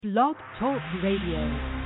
Blog Talk Radio.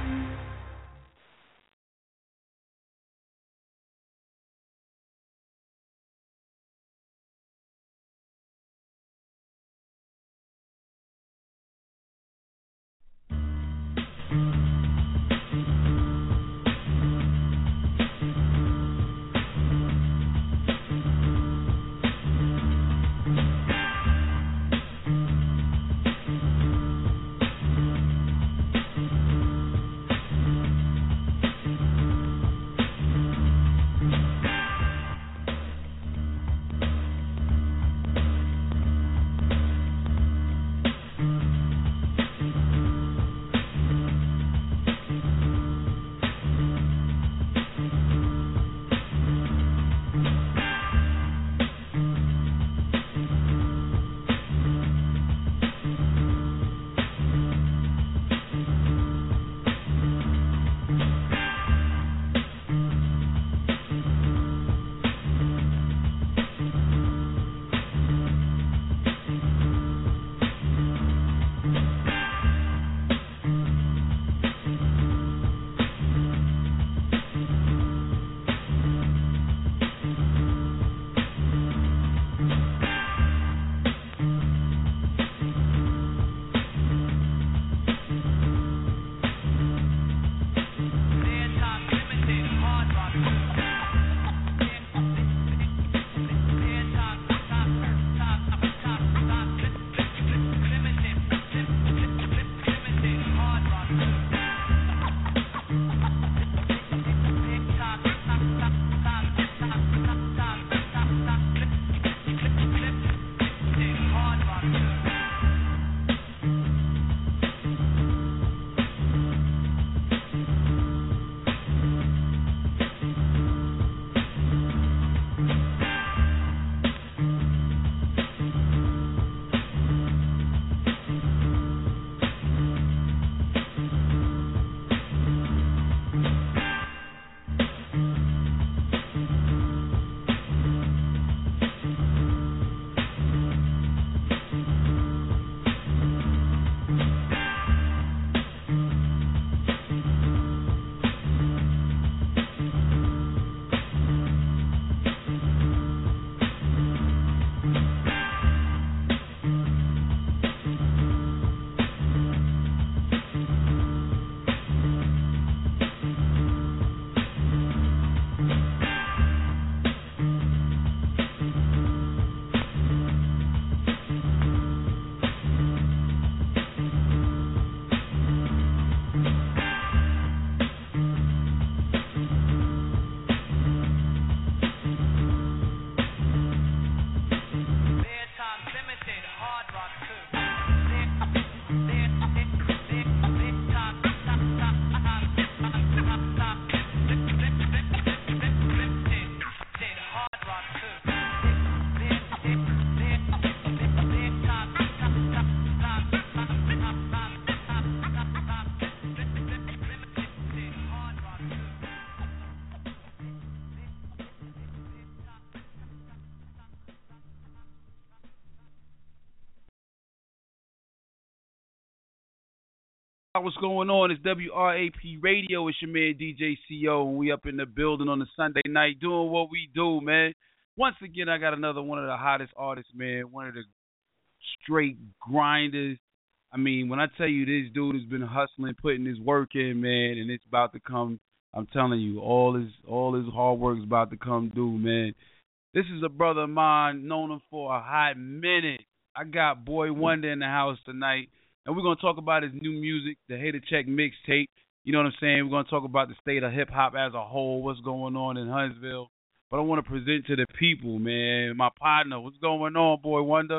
What's going on? It's WRAP Radio. It's your man DJ CO, and we up in the building on a Sunday night doing what we do, man. Once again, I got another one of the hottest artists, man. One of the straight grinders. I mean, when I tell you this dude has been hustling, putting his work in, man, and it's about to come. I'm telling you, all his hard work is about to come due, man. This is a brother of mine, known him for a hot minute. I got Boy Wonder in the house tonight. And we're going to talk about his new music, the Hater Check mixtape. You know what I'm saying? We're going to talk about the state of hip-hop as a whole, what's going on in Huntsville. But I want to present to the people, man, my partner. What's going on, Boy Wonder?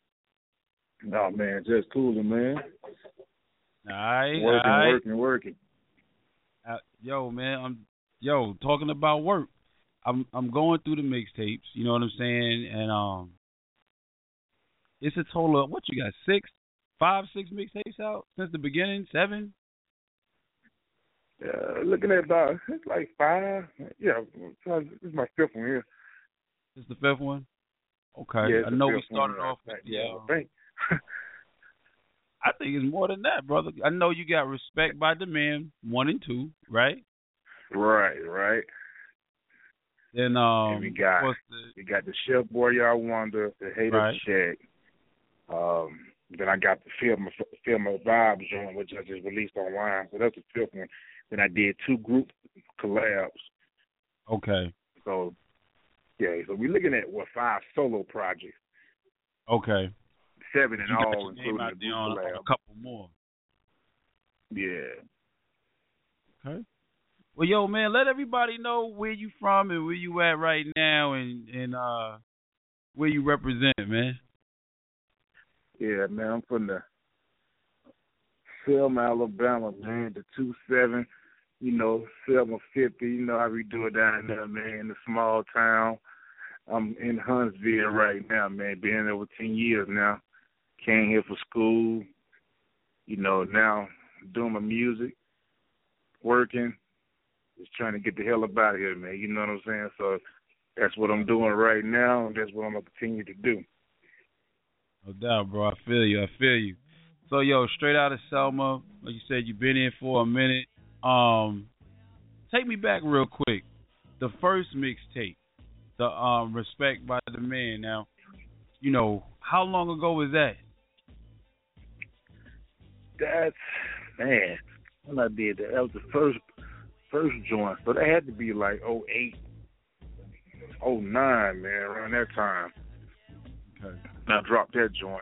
No, man, just cooling, man. All right. Working. Yo, man, talking about work. I'm going through the mixtapes, you know what I'm saying? And it's a total of, what you got, 6 mixtapes out since the beginning? 7? Looking at about, it's like 5. Yeah, this is my 5th one here. This is the 5th one? Okay. Yeah, I know we started off with I think. I think it's more than that, brother. I know you got Respect by Demand 1 and 2, right? Right. Then And we got the Chef Boyardee Wonder, the Hater right. Check. Then I got the Feel My Vibe joint, which I just released online. So that's the fifth one. Then I did 2 group collabs. Okay. So we're looking at 5 solo projects. Okay. 7 in you got all, your name including out the there group on collab. a couple more. Yeah. Okay. Well, yo, man, let everybody know where you from and where you at right now, and where you represent, man. Yeah, man, I'm from the Selma, Alabama, man, the 27, Selma 50, you know how we do it down there, man, in the small town. I'm in Huntsville right now, man, been there over 10 years now. Came here for school, now doing my music, working, just trying to get the hell up out of here, man, you know what I'm saying? So that's what I'm doing right now, and that's what I'm going to continue to do. No doubt, bro. I feel you. So, yo, straight out of Selma, like you said, you've been in for a minute. Take me back real quick. The first mixtape, the Respect by Demand. Now, how long ago was that? Man, when I did that was the first joint. So that had to be like 08, 09, man, around that time. Okay. I dropped that joint.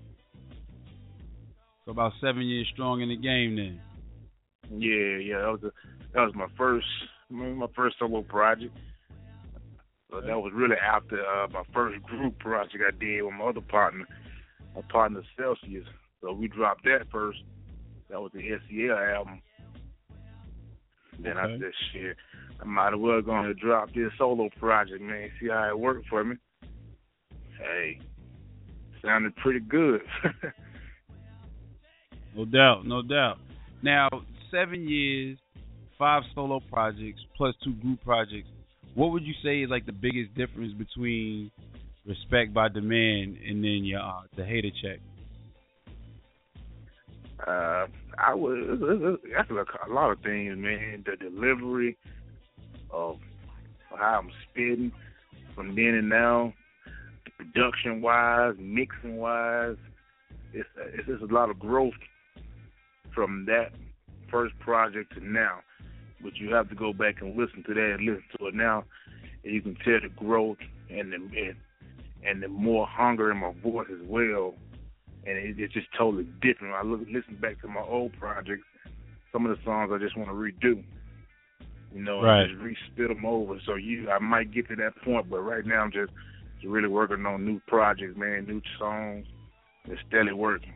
So about 7 years strong in the game then. Yeah, that was my first solo project. So that was really after my first group project I did with my other partner, Celsius. So we dropped that first. That was the SEL album. Then I said, shit, I might as well go and drop this solo project, man, see how it worked for me. Hey, sounded pretty good. No doubt. Now, 7 years, 5 solo projects, plus 2 group projects. What would you say is like the biggest difference between Respect by Demand and then your the Hater Check? That's a lot of things, man. The delivery of how I'm spitting from then and now, production wise, mixing wise, it's just a lot of growth from that first project to now. But you have to go back and listen to that and listen to it now, and you can tell the growth and the more hunger in my voice as well. And it's just totally different. I listen back to my old projects, some of the songs I just want to redo, right. And just re-spit them over. So I might get to that point, but right now I'm just really working on new projects, man, new songs, and steadily working.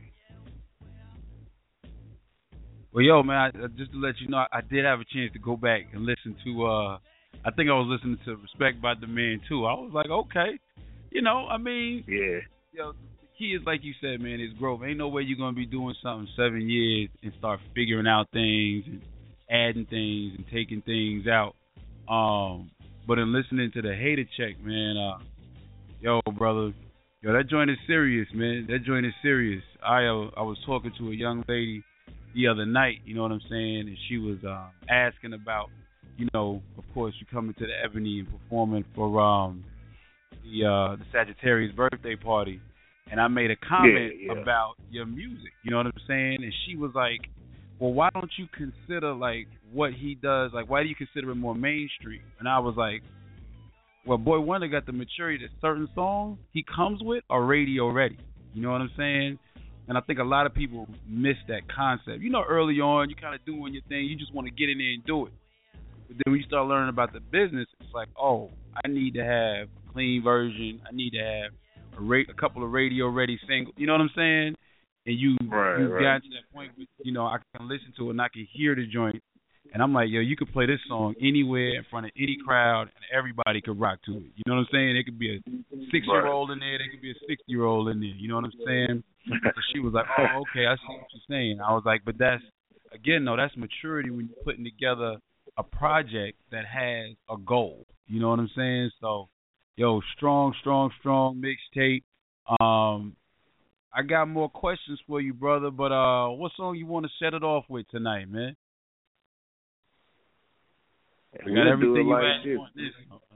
Well, yo, man, just to let you know, I did have a chance to go back and listen to, I think I was listening to Respect by Demand too. I was like, okay, Yeah. The key is, like you said, man, is growth. Ain't no way you're going to be doing something 7 years and start figuring out things and adding things and taking things out. But in listening to the Hater Check, man, brother, that joint is serious, man. That joint is serious. I was talking to a young lady the other night, you know what I'm saying, and she was asking about, of course, you coming to the Ebony and performing for the Sagittarius birthday party, and I made a comment about your music, you know what I'm saying, and she was like, well, why don't you consider, like, what he does, like, why do you consider it more mainstream? And I was like, well, Boy Wonder got the maturity that certain songs he comes with are radio ready, you know what I'm saying? And I think a lot of people miss that concept. Early on, you kind of doing your thing. You just want to get in there and do it. But then when you start learning about the business, it's like, oh, I need to have a clean version. I need to have a couple of radio-ready singles. You know what I'm saying? And you got to that point where, I can listen to it and I can hear the joint. And I'm like, yo, you could play this song anywhere in front of any crowd and everybody could rock to it. You know what I'm saying? There could be a 6-year-old in there. There could be a 60-year-old in there. You know what I'm saying? So she was like, oh, okay, I see what you're saying. I was like, but that's maturity when you're putting together a project that has a goal. You know what I'm saying? So, yo, strong mixtape. I got more questions for you, brother. But what song you want to set it off with tonight, man? I got everything you asked for this.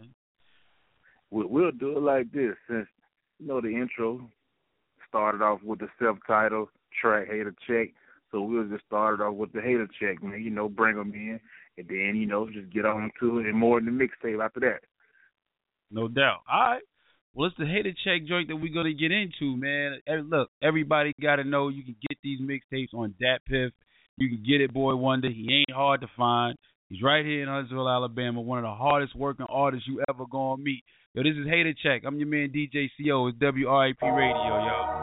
We'll do it like this, since the intro started off with the self-titled track "Hater Check," so we'll just start it off with the Hater Check, man. Bring them in, and then just get on to it and more in the mixtape after that. No doubt. All right. Well, it's the Hater Check joint that we're gonna get into, man. Look, everybody got to know you can get these mixtapes on DatPiff. You can get it, Boy Wonder. He ain't hard to find. He's right here in Huntsville, Alabama. One of the hardest working artists you ever gonna meet. Yo, this is Hater Check. I'm your man DJ CO. It's WRAP Radio, yo.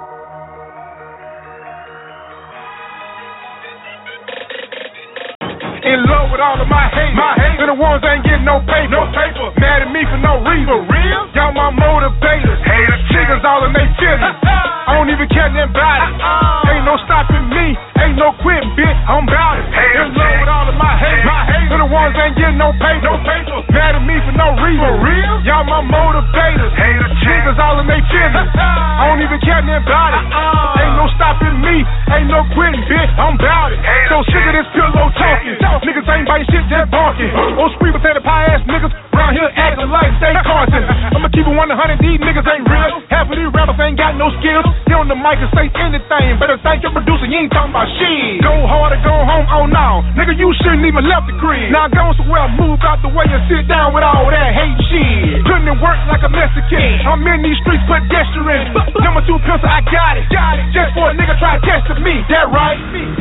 In love with all of my hate. And the ones ain't getting no paper. Mad at me for no reason. For real? Y'all my motivators. Haters. Chickens all in they feelings. I don't even care nothing about it. Ain't no stopping me. Ain't no quitting, bitch. I'm about it. In love with all of my hate. And the ones ain't getting no paper. Mad at me for no reason. For real? Y'all my motivators. Haters. Chickens all in they feelings. I don't even care nothing about it. Ain't no stopping me. Ain't no quitting, bitch. I'm about it. So sick of this pillow talking. Niggas ain't biting shit, just barking. Old sweet potato pie ass niggas round here acting like they Carson. I'ma keep it 100, these niggas ain't real. Half of these rappers ain't got no skills. Get on the mic and say anything. Better thank your producer, you ain't talking about shit. Go hard or go home, oh no. Nigga, you shouldn't even left the crib. Now go somewhere, move out the way and sit down with all that hate shit. Putting in work like a Mexican. I'm in these streets pedestrian. Number 2 pencil, I got it. Just for a nigga try to test me. That right?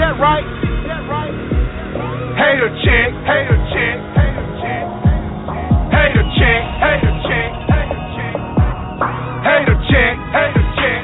Hater check, hater check, hater check, hater check, hater check, hater check, hater check,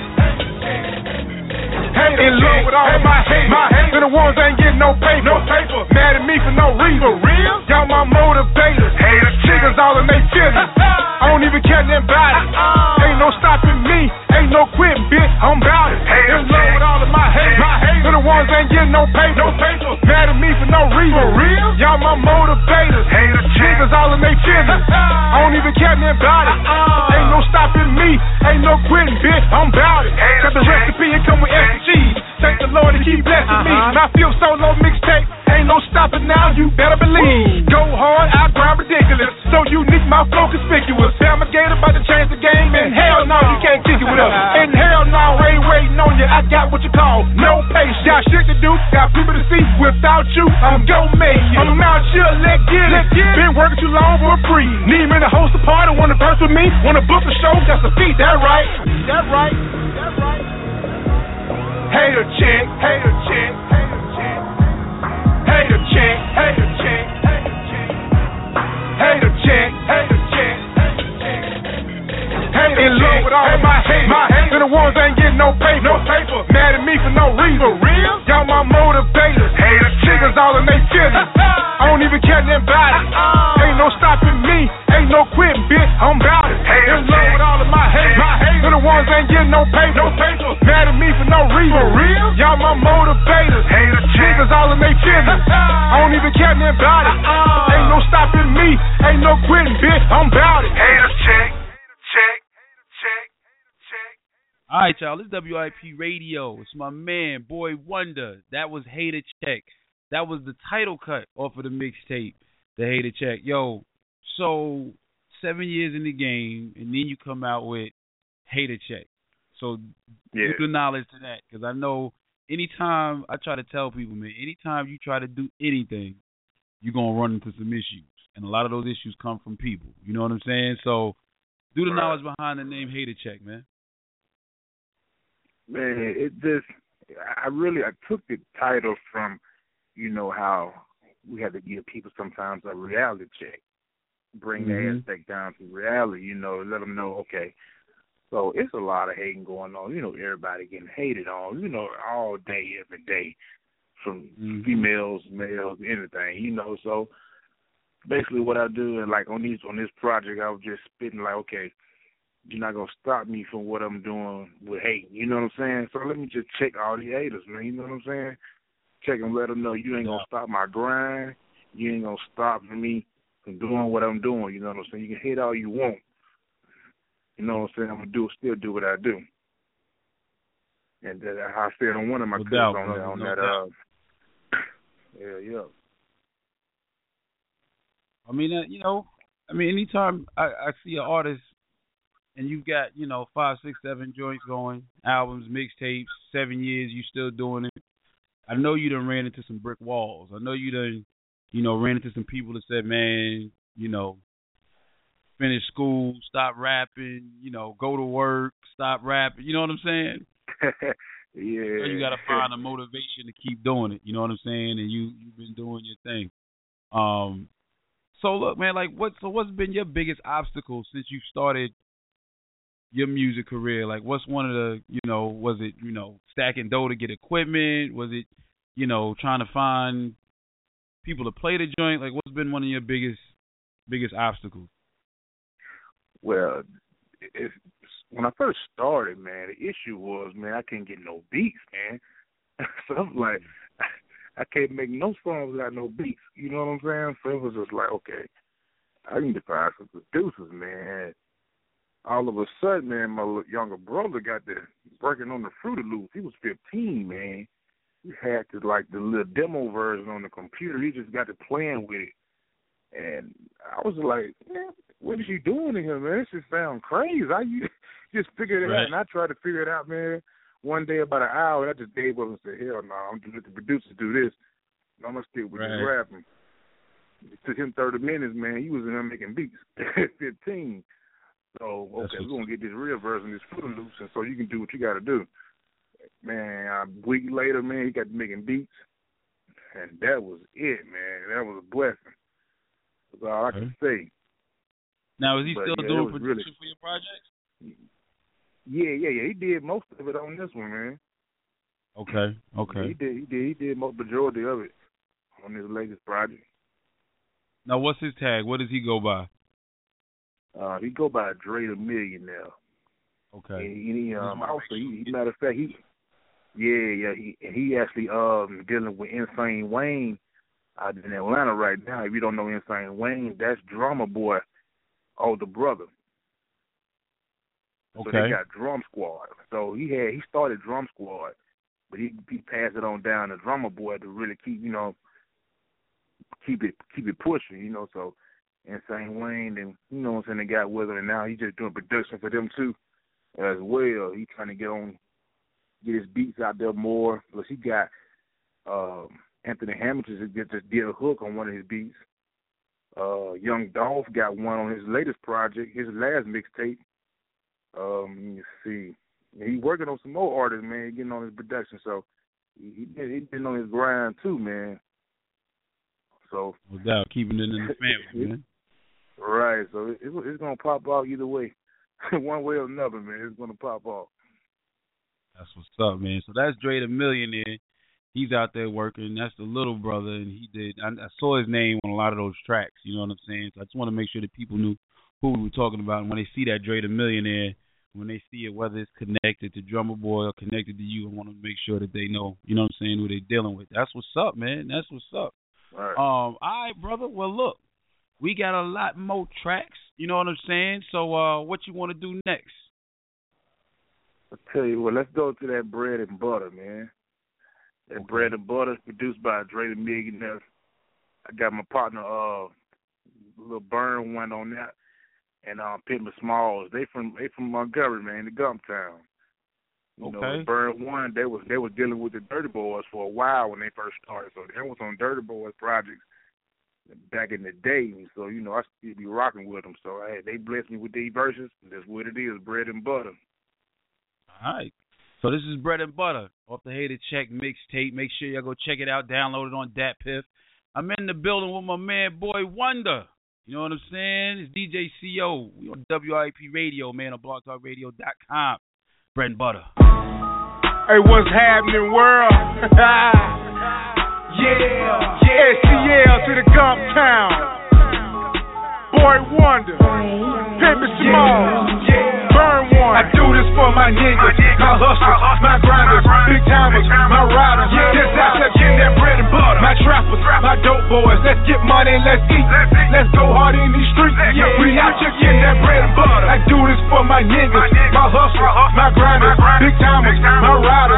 hater in love with all of my hate. And the ones ain't getting no paper. Mad at me for no reason. For real? Y'all my motivators. Haters. Chickens all in they feelings. I don't even care nothing about it. Ain't no stopping me. Ain't no quitting, bitch. I'm about it. In love with all of my hate. And the ones ain't getting no paper. Mad at me for no reason. For real? Y'all my motivators. Haters. Chickens all in they feelings. I don't even care nothing about it. Ain't no stopping me. Ain't no quitting, bitch. I'm about it. Got the recipe and come with extra cheese. Thank the Lord and keep blessing me. My feel solo mixtape. Ain't no stopping now, you better believe. Go hard, I grind ridiculous. So unique, my flow conspicuous. Bama Gator about to change the game, and hell no, you can't kick it with us. And hell no, ain't waiting on you. I got what you call no patience. Got shit to do, got people to see. Without you, I'm gon' make it. I'm out here, let's get it. Been working too long for a free. Need me to host a party, wanna verse with me? Wanna book a show, that's a feat, that right? Hater check, hater check, hater check, hater check, hater check, hater check, hater check, hater in love with all of my hate. And the ones ain't getting no paper. Mad at me for no reason. For real? Y'all my motivators. Haters. Chickens all in they feelings. I don't even care nothing about it. Ain't no stopping me. Ain't no quitting, bitch. I'm about it. In love with all of my hate. And the ones ain't getting no paper. Mad at me for no reason. For real? Y'all my motivators. Haters. Chickens all in they feelings. I don't even care nothing about it. Ain't no stopping me. Ain't no quitting, bitch. I'm about it. Haters check. All right, y'all. It's WIP Radio. It's my man, Boy Wonder. That was Hater Check. That was the title cut off of the mixtape, the Hater Check. Yo, so 7 years in the game, and then you come out with Hater Check. So do the knowledge to that, because I know anytime I try to tell people, man, anytime you try to do anything, you're going to run into some issues. And a lot of those issues come from people. You know what I'm saying? So do the knowledge behind the name Hater Check, man. Man, I took the title from, how we had to give people sometimes a reality check, bring their aspect down to reality, let them know, okay, so it's a lot of hating going on, everybody getting hated on, all day, every day, from females, males, anything, so basically what I do, and like on this project, I was just spitting like, okay, you're not going to stop me from what I'm doing with hate. You know what I'm saying? So let me just check all the haters, man. You know what I'm saying? Check them, let them know you ain't going to stop my grind. You ain't going to stop me from doing what I'm doing. You know what I'm saying? You can hate all you want. You know what I'm saying? I'm going to still do what I do. And I said on one of my clips on that. Yeah. I mean, anytime I see an artist and you got, 5, 6, 7 joints going, albums, mixtapes, 7 years, you still doing it. I know you done ran into some brick walls. I know you done, ran into some people that said, man, finish school, stop rapping, go to work, stop rapping. You know what I'm saying? Yeah. So you got to find a motivation to keep doing it. You know what I'm saying? And you've been doing your thing. So look, man, like what's been your biggest obstacle since you started your music career? Like what's one of the, was it, stacking dough to get equipment? Was it, trying to find people to play the joint? Like what's been one of your biggest obstacles? Well, when I first started, man, the issue was, man, I couldn't get no beats, man. So I'm like, I can't make no songs without no beats. You know what I'm saying? So it was just like, okay, I need to find some producers, man. All of a sudden, man, my younger brother got to working on the Fruity Loops. He was 15, man. He had to, like, the little demo version on the computer. He just got to playing with it. And I was like, man, what is you doing in here, man? This just sounds crazy. How you just figured it out? And I tried to figure it out, man. One day, about an hour, I just gave up and said, hell no, I'm going to let the producers do this. I'm going to stick with this rapping. It took him 30 minutes, man. He was in there making beats at 15. So, okay, we're going to get this real version, this Fruity Loops, and so you can do what you got to do. Man, a week later, man, he got making beats, and that was it, man. That was a blessing. That's all I can say. Now, is he still doing production for your projects? Yeah. He did most of it on this one, man. Okay. He did most majority of it on his latest project. Now, what's his tag? What does he go by? He go by Dre the Millionaire. Okay. And matter of fact, he actually dealing with Insane Wayne out in Atlanta right now. If you don't know Insane Wayne, that's Drummer Boy, older brother. Okay. So they got Drum Squad. So he started Drum Squad, but he passed it on down to Drummer Boy to really keep it pushing, So Insane Wayne and they got with him, and now he's just doing production for them too as well. He's trying to get his beats out there more. Plus he got Anthony Hamilton just did a hook on one of his beats. Young Dolph got one on his latest project, his last mixtape. Let me see. He's working on some more artists, man, getting on his production. So he's been on his grind too, man. So no doubt, keeping it in the family, man. Right. So it's gonna pop off either way, one way or another, man. It's gonna pop off. That's what's up, man. So that's Dre the Millionaire. He's out there working. That's the little brother, and I saw his name on a lot of those tracks. You know what I'm saying? So I just want to make sure that people knew who we were talking about. And when they see that Dre the Millionaire, when they see it, whether it's connected to Drummer Boy or connected to you, I want to make sure that they know, you know what I'm saying, who they're dealing with. That's what's up, man. That's what's up. All right, brother. Well, look, we got a lot more tracks. You know what I'm saying? So what you want to do next? I'll tell you what, let's go to that Bread and Butter, man. That Bread and Butter is produced by Dre the Millionaire. I got my partner, Lil Burn one on that, and Pittman Smalls. They from Montgomery, man, the Gumptown. You know, Burn one, they was dealing with the Dirty Boys for a while when they first started. So they was on Dirty Boys projects back in the day. So, I still be rocking with them. So they blessed me with these verses. That's what it is, Bread and Butter. All right. So this is Bread and Butter off the Hated Check mixtape. Make sure y'all go check it out. Download it on DatPiff. I'm in the building with my man, Boy Wonder. You know what I'm saying? It's DJ CO. We on WIP Radio, man, on blogtalkradio.com. Bread and Butter. Hey, what's happening, world? Yeah. STL to the Gumptown. Boy Wonder. Pimpin' Small. Burn one. I do this for my niggas, my hustlers, my grinders, big timers, my riders. Just out there getting that bread and butter. My trappers, my dope boys. Let's get money and let's eat. Let's go hard in these streets. We out here getting that bread and butter. I do this for my niggas, my hustlers, my grinders, big timers, my riders.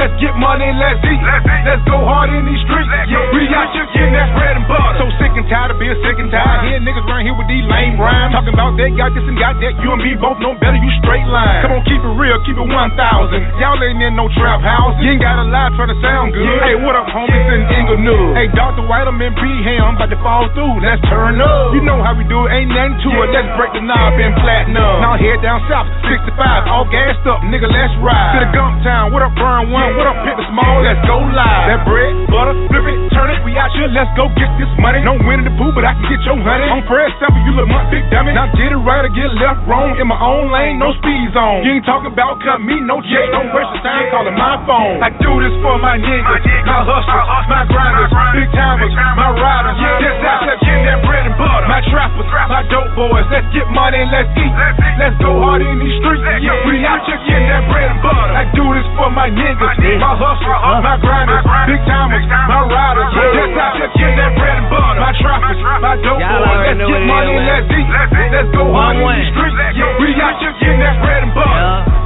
let's get money, let's eat. Let's go hard in these streets. We out here getting that bread and butter. So sick and tired of being sick and tired. Hearing niggas around here with these lame rhymes. Talking about they got this and got that. You and me both know better, you straight line. Come on, keep it real, keep it 1,000. Y'all ain't in no trap house. You ain't gotta lie, try to sound good. Hey, what up, homies in Inglewood? Hey, Dr. White, I'm in B-Ham, about to fall through. Let's turn up. You know how we do it, ain't nothing to it. Let's break the knob in platinum. Now head down south, 65, all gassed up, nigga, let's ride. To the Gump Town, what up, Burn One? What up, Pitt the Small? Let's go live. That bread, butter, flip it, turn it, we out here, let's go get this money. No Winnie the Pooh, but I can get your honey. On Fred Sample, you look my big dummy. Now get it right or get left wrong. In my own lane, no speed zone. You ain't talking about cut me, no check. Don't waste your time calling my phone. I do this for my niggas, my hustlers, my grinders, big timers, my riders. Just out there getting that bread and butter. My trappers, my dope boys. Let's get money and let's eat. Let's go hard in these streets. We out here getting that bread and butter. I do this for my niggas, my hustlers, my grinders, big timers, my riders. Just out here getting that bread and butter. My trappers, my dope boys. Let's get money and let's eat. Let's go hard in these streets. We out here getting that bread and butter.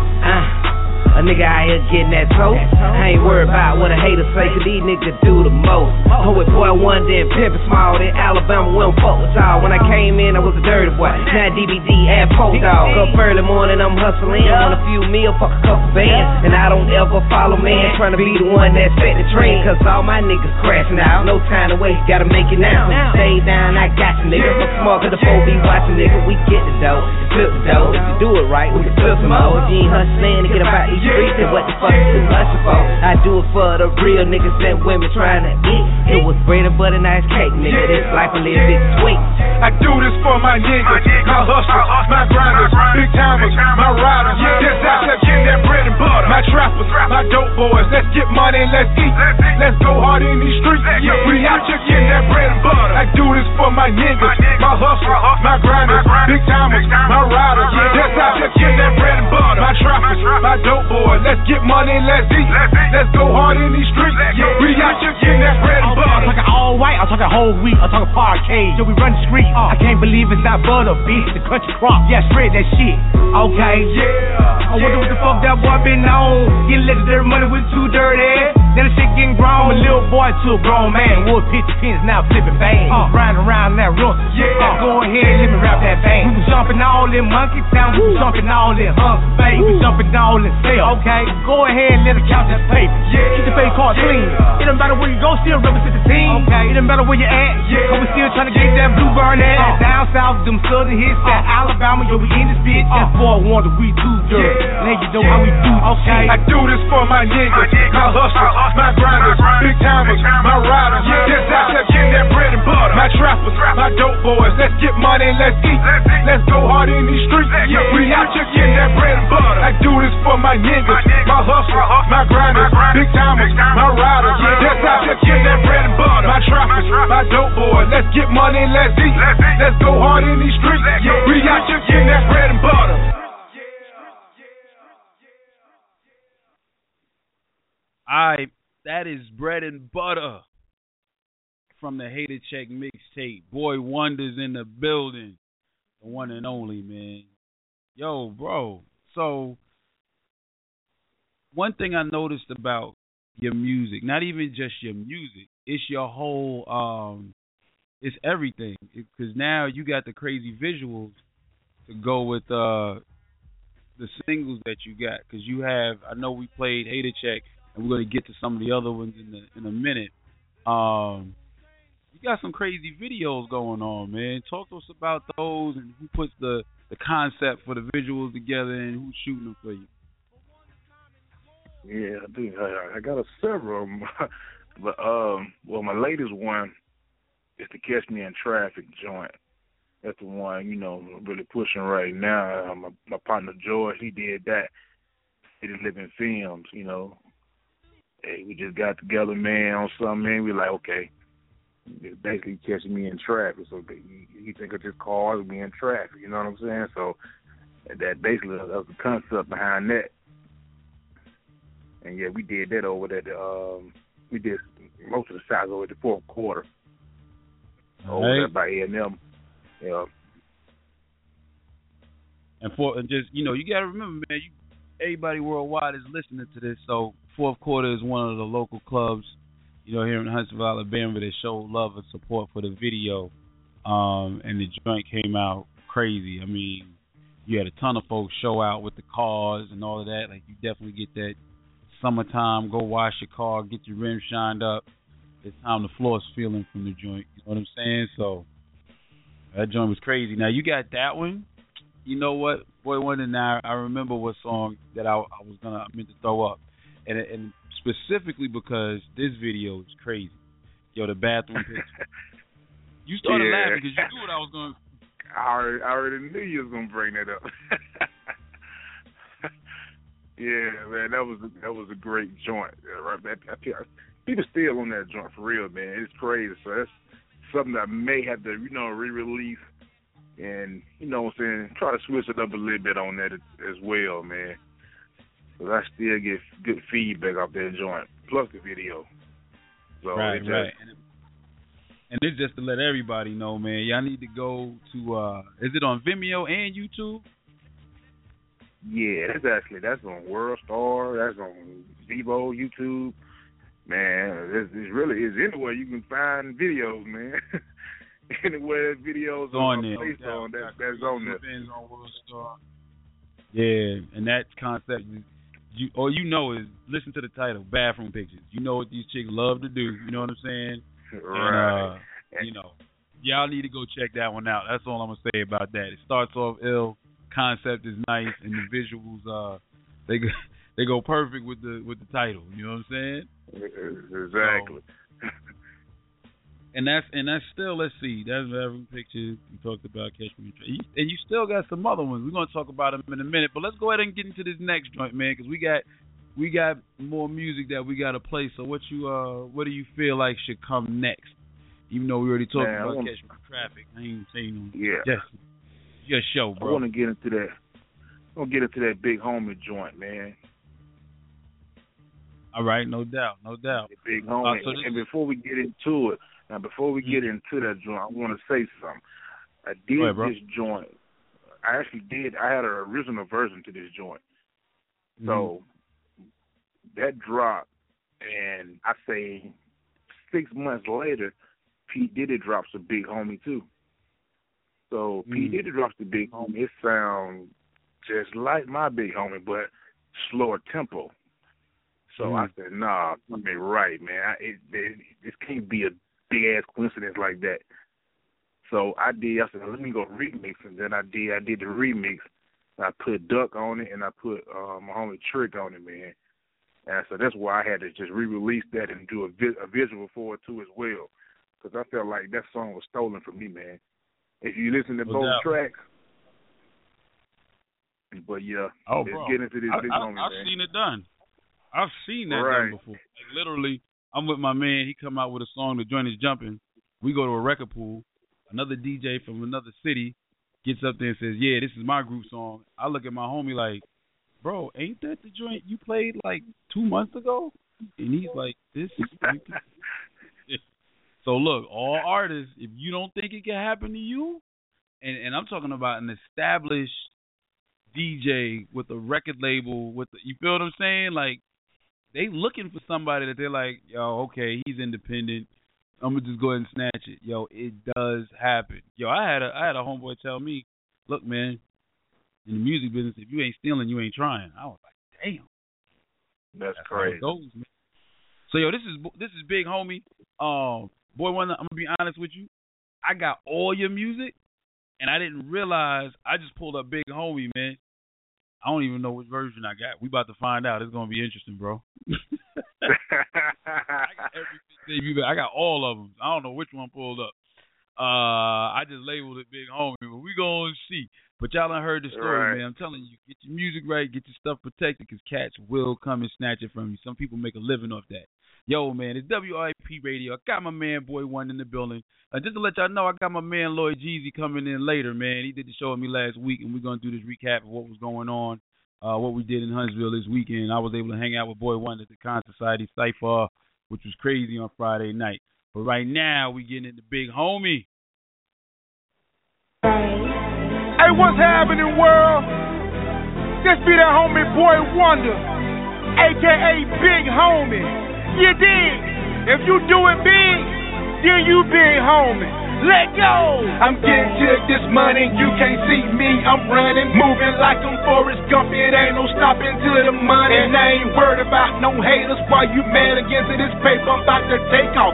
A nigga out here getting that toast. I ain't worried about what a hater say, cause these niggas do the most. Oh, with boy one, then Pimpin' Small, then Alabama, we don't fuck with y'all. When I came in, I was a dirty boy. Now DVD and 4 dog. Up early morning, I'm hustling. On a few meal, fuck a couple bands. And I don't ever follow man, trying to be the one that set the trend. Cause all my niggas crashing out. No time to waste, gotta make it now. Stay down, I got you, nigga. Fuck small, cause the 4B watching, nigga. We get the dough, flip the dough. If you do it right, we can flip some more. If you ain't hustling to get about these streets, then what the fuck is too much for? I do it for the real niggas and women trying to eat. It was bread and butter, nice cake, nigga. This life a little bit sweet. I do this for my niggas, my hustlers, my grinders, big timers, my riders. Just out there getting that bread and butter. My trappers, my dope boys. Let's get money and let's eat. Let's go hard in these streets. We out here getting that bread and butter. I do this for my niggas, my hustlers, my grinders, big timers, my riders. Just out here getting that bread and butter. My trappers, my dope boys. Let's get money and let's eat. Let's go hard in these streets. We out here getting that bread and butter. I'm talking all white, I'm talking whole wheat, I'm talking parquet. Yo, we run the street. I can't believe it's not butter, bitch. The country crop, yeah, spread that shit. Okay, yeah. I wonder what the fuck that boy been on. Getting legendary money with too dirty. Then the shit getting grown. From a little boy to a grown man. Wood pitch pins now flipping bangs. Riding around that run. Go ahead, let me rap that bang. We was jumping all in Monkey Town. We was jumping all in Hunks Bay. We was jumping all in Sale. Okay, go ahead, let it count this paper. Keep the fake card clean. It don't matter where you go, still represent the team. Okay, it don't matter where you at. Cause we still trying to get that blue burn at. Down south, them southern hits. That Alabama, yo, we in this bitch. That's boy wonder we do dirt. Now you know how we do. Okay, I do this for my niggas, my hustlers, my grinders, big timers, my riders. Just out there getting that bread and butter. My trappers, my dope boys. Let's get money and let's eat. Let's go hard in these streets. We out here getting that bread and butter. I do this for my niggas, my hustlers, my grinders, big timers, my riders. Just out here getting that bread and butter. My trappers, my dope boys. Let's get money and let's eat. Let's go hard in these streets. We out here getting that bread and butter. Alright, that is bread and butter from the Hater Check mixtape. Boy Wonders in the building. The one and only, man. Yo, bro. So, one thing I noticed about your music, not even just your music, it's your whole, it's everything. Because now you got the crazy visuals to go with the singles that you got. Because you have, I know we played Hater Check, and we're going to get to some of the other ones in a minute. You got some crazy videos going on, man. Talk to us about those and who puts the concept for the visuals together and who's shooting them for you. Yeah, I do. I got several of them. But, well, my latest one is the Catch Me in Traffic joint. That's the one, you know, really pushing right now. My partner George, he did that. He did Living Films, you know. Hey, we just got together, man, on something, man. We like, okay, it's basically catching me in traffic. So you think of just cars being in traffic, you know what I'm saying? So that basically was the concept behind that. And yeah, we did that over there. We did most of the shots over the fourth quarter. Over there by A&M. Yeah. And just, you know, you got to remember, man, everybody worldwide is listening to this. So Fourth Quarter is one of the local clubs, here in Huntsville, Alabama, that showed love and support for the video. And the joint came out crazy. I mean, you had a ton of folks show out with the cars and all of that. Like, you definitely get that summertime, go wash your car, get your rims shined up. It's time the floor is feeling from the joint. You know what I'm saying? So that joint was crazy. Now, you got that one. You know what? Boy Wonder, now I remember what song that I meant to throw up. And specifically because this video is crazy. Yo, the bathroom picture. You started laughing because you knew what I was going to. I already knew you was going to bring that up. Yeah, man, that was a great joint. People still on that joint for real, man. It's crazy. So that's something that I may have to, re-release and, what I'm saying, try to switch it up a little bit on that as well, man. Because I still get good feedback off that joint, plus the video. So right. And it's just to let everybody know, man, y'all need to go to, is it on Vimeo and YouTube? Yeah, that's on World Star, that's on Vevo, YouTube. Man, it's anywhere you can find videos, man. Anywhere videos on there, that's on there. Depends on World Star. Yeah, and that concept, all you know is listen to the title, Bathroom Pictures. You know what these chicks love to do. You know what I'm saying? Right. And, y'all need to go check that one out. That's all I'm gonna say about that. It starts off ill, concept is nice, and the visuals they go perfect with the title. You know what I'm saying? Exactly. So, and that's still, let's see, that's Bathroom Pictures. We talked about Catch Me, and you still got some other ones. We're gonna talk about them in a minute, but let's go ahead and get into this next joint, man, because we got more music that we gotta play. So what do you feel like should come next? Even though we already talked about Catch Me Traffic, I ain't even saying just show, bro. I want to get into that. I'm gonna get into that Big Homie joint, man. All right, no doubt. The Big Homie. And before we get into it, get into that joint, I want to say something. I did this joint. I had an original version to this joint. So that dropped, and I say 6 months later, P. Diddy drops a Big Homie too. So P. Diddy drops the Big Homie. It sounds just like my Big Homie, but slower tempo. So I said, nah, I mean, right, man. This can't be a big-ass coincidence like that. So I said, let me go remix, and then I did the remix. I put Duck on it, and I put my homie Trick on it, man. And so that's why I had to just re-release that and do a visual for it, too, as well. Because I felt like that song was stolen from me, man. If you listen to both tracks. But, yeah, let's get into this Big Homie, man. I've seen it done. I've seen that done before. Like, literally, I'm with my man. He come out with a song, The Joint is Jumping. We go to a record pool. Another DJ from another city gets up there and says, yeah, this is my group song. I look at my homie like, bro, ain't that the joint you played like 2 months ago? And he's like, this is So look, all artists, if you don't think it can happen to you, and I'm talking about an established DJ with a record label, you feel what I'm saying? Like, they looking for somebody that they're like, yo, okay, he's independent. I'm gonna just go ahead and snatch it. Yo, it does happen. Yo, I had a homeboy tell me, look, man, in the music business, if you ain't stealing, you ain't trying. I was like, damn. That's crazy. How it goes, man. So yo, this is Big Homie. Boy, I'm gonna be honest with you. I got all your music, and I didn't realize I just pulled up Big Homie, man. I don't even know which version I got. We about to find out. It's gonna be interesting, bro. I got all of them. I don't know which one pulled up. I just labeled it Big Homie, but we gonna see. But y'all done heard the story, man. I'm telling you, get your music right, get your stuff protected, because cats will come and snatch it from you. Some people make a living off that. Yo, man, it's WRAP Radio. I got my man Boy One in the building. Just to let y'all know, I got my man Lloyd Jeezy coming in later, man. He did the show with me last week, and we're going to do this recap of what was going on, what we did in Huntsville this weekend. I was able to hang out with Boy One at the Con Society Cypher, which was crazy on Friday night. But right now, we getting into Big Homie. Hey, what's happening, world? This be that homie Boy Wonder, aka Big Homie. You dig? If you do it big, then you big homie. Let go! I'm getting to this money, you can't see me, I'm running, moving like I'm Forrest Gump, it ain't no stopping to the money. And I ain't worried about no haters, while you mad against it, this paper, I'm about to take off.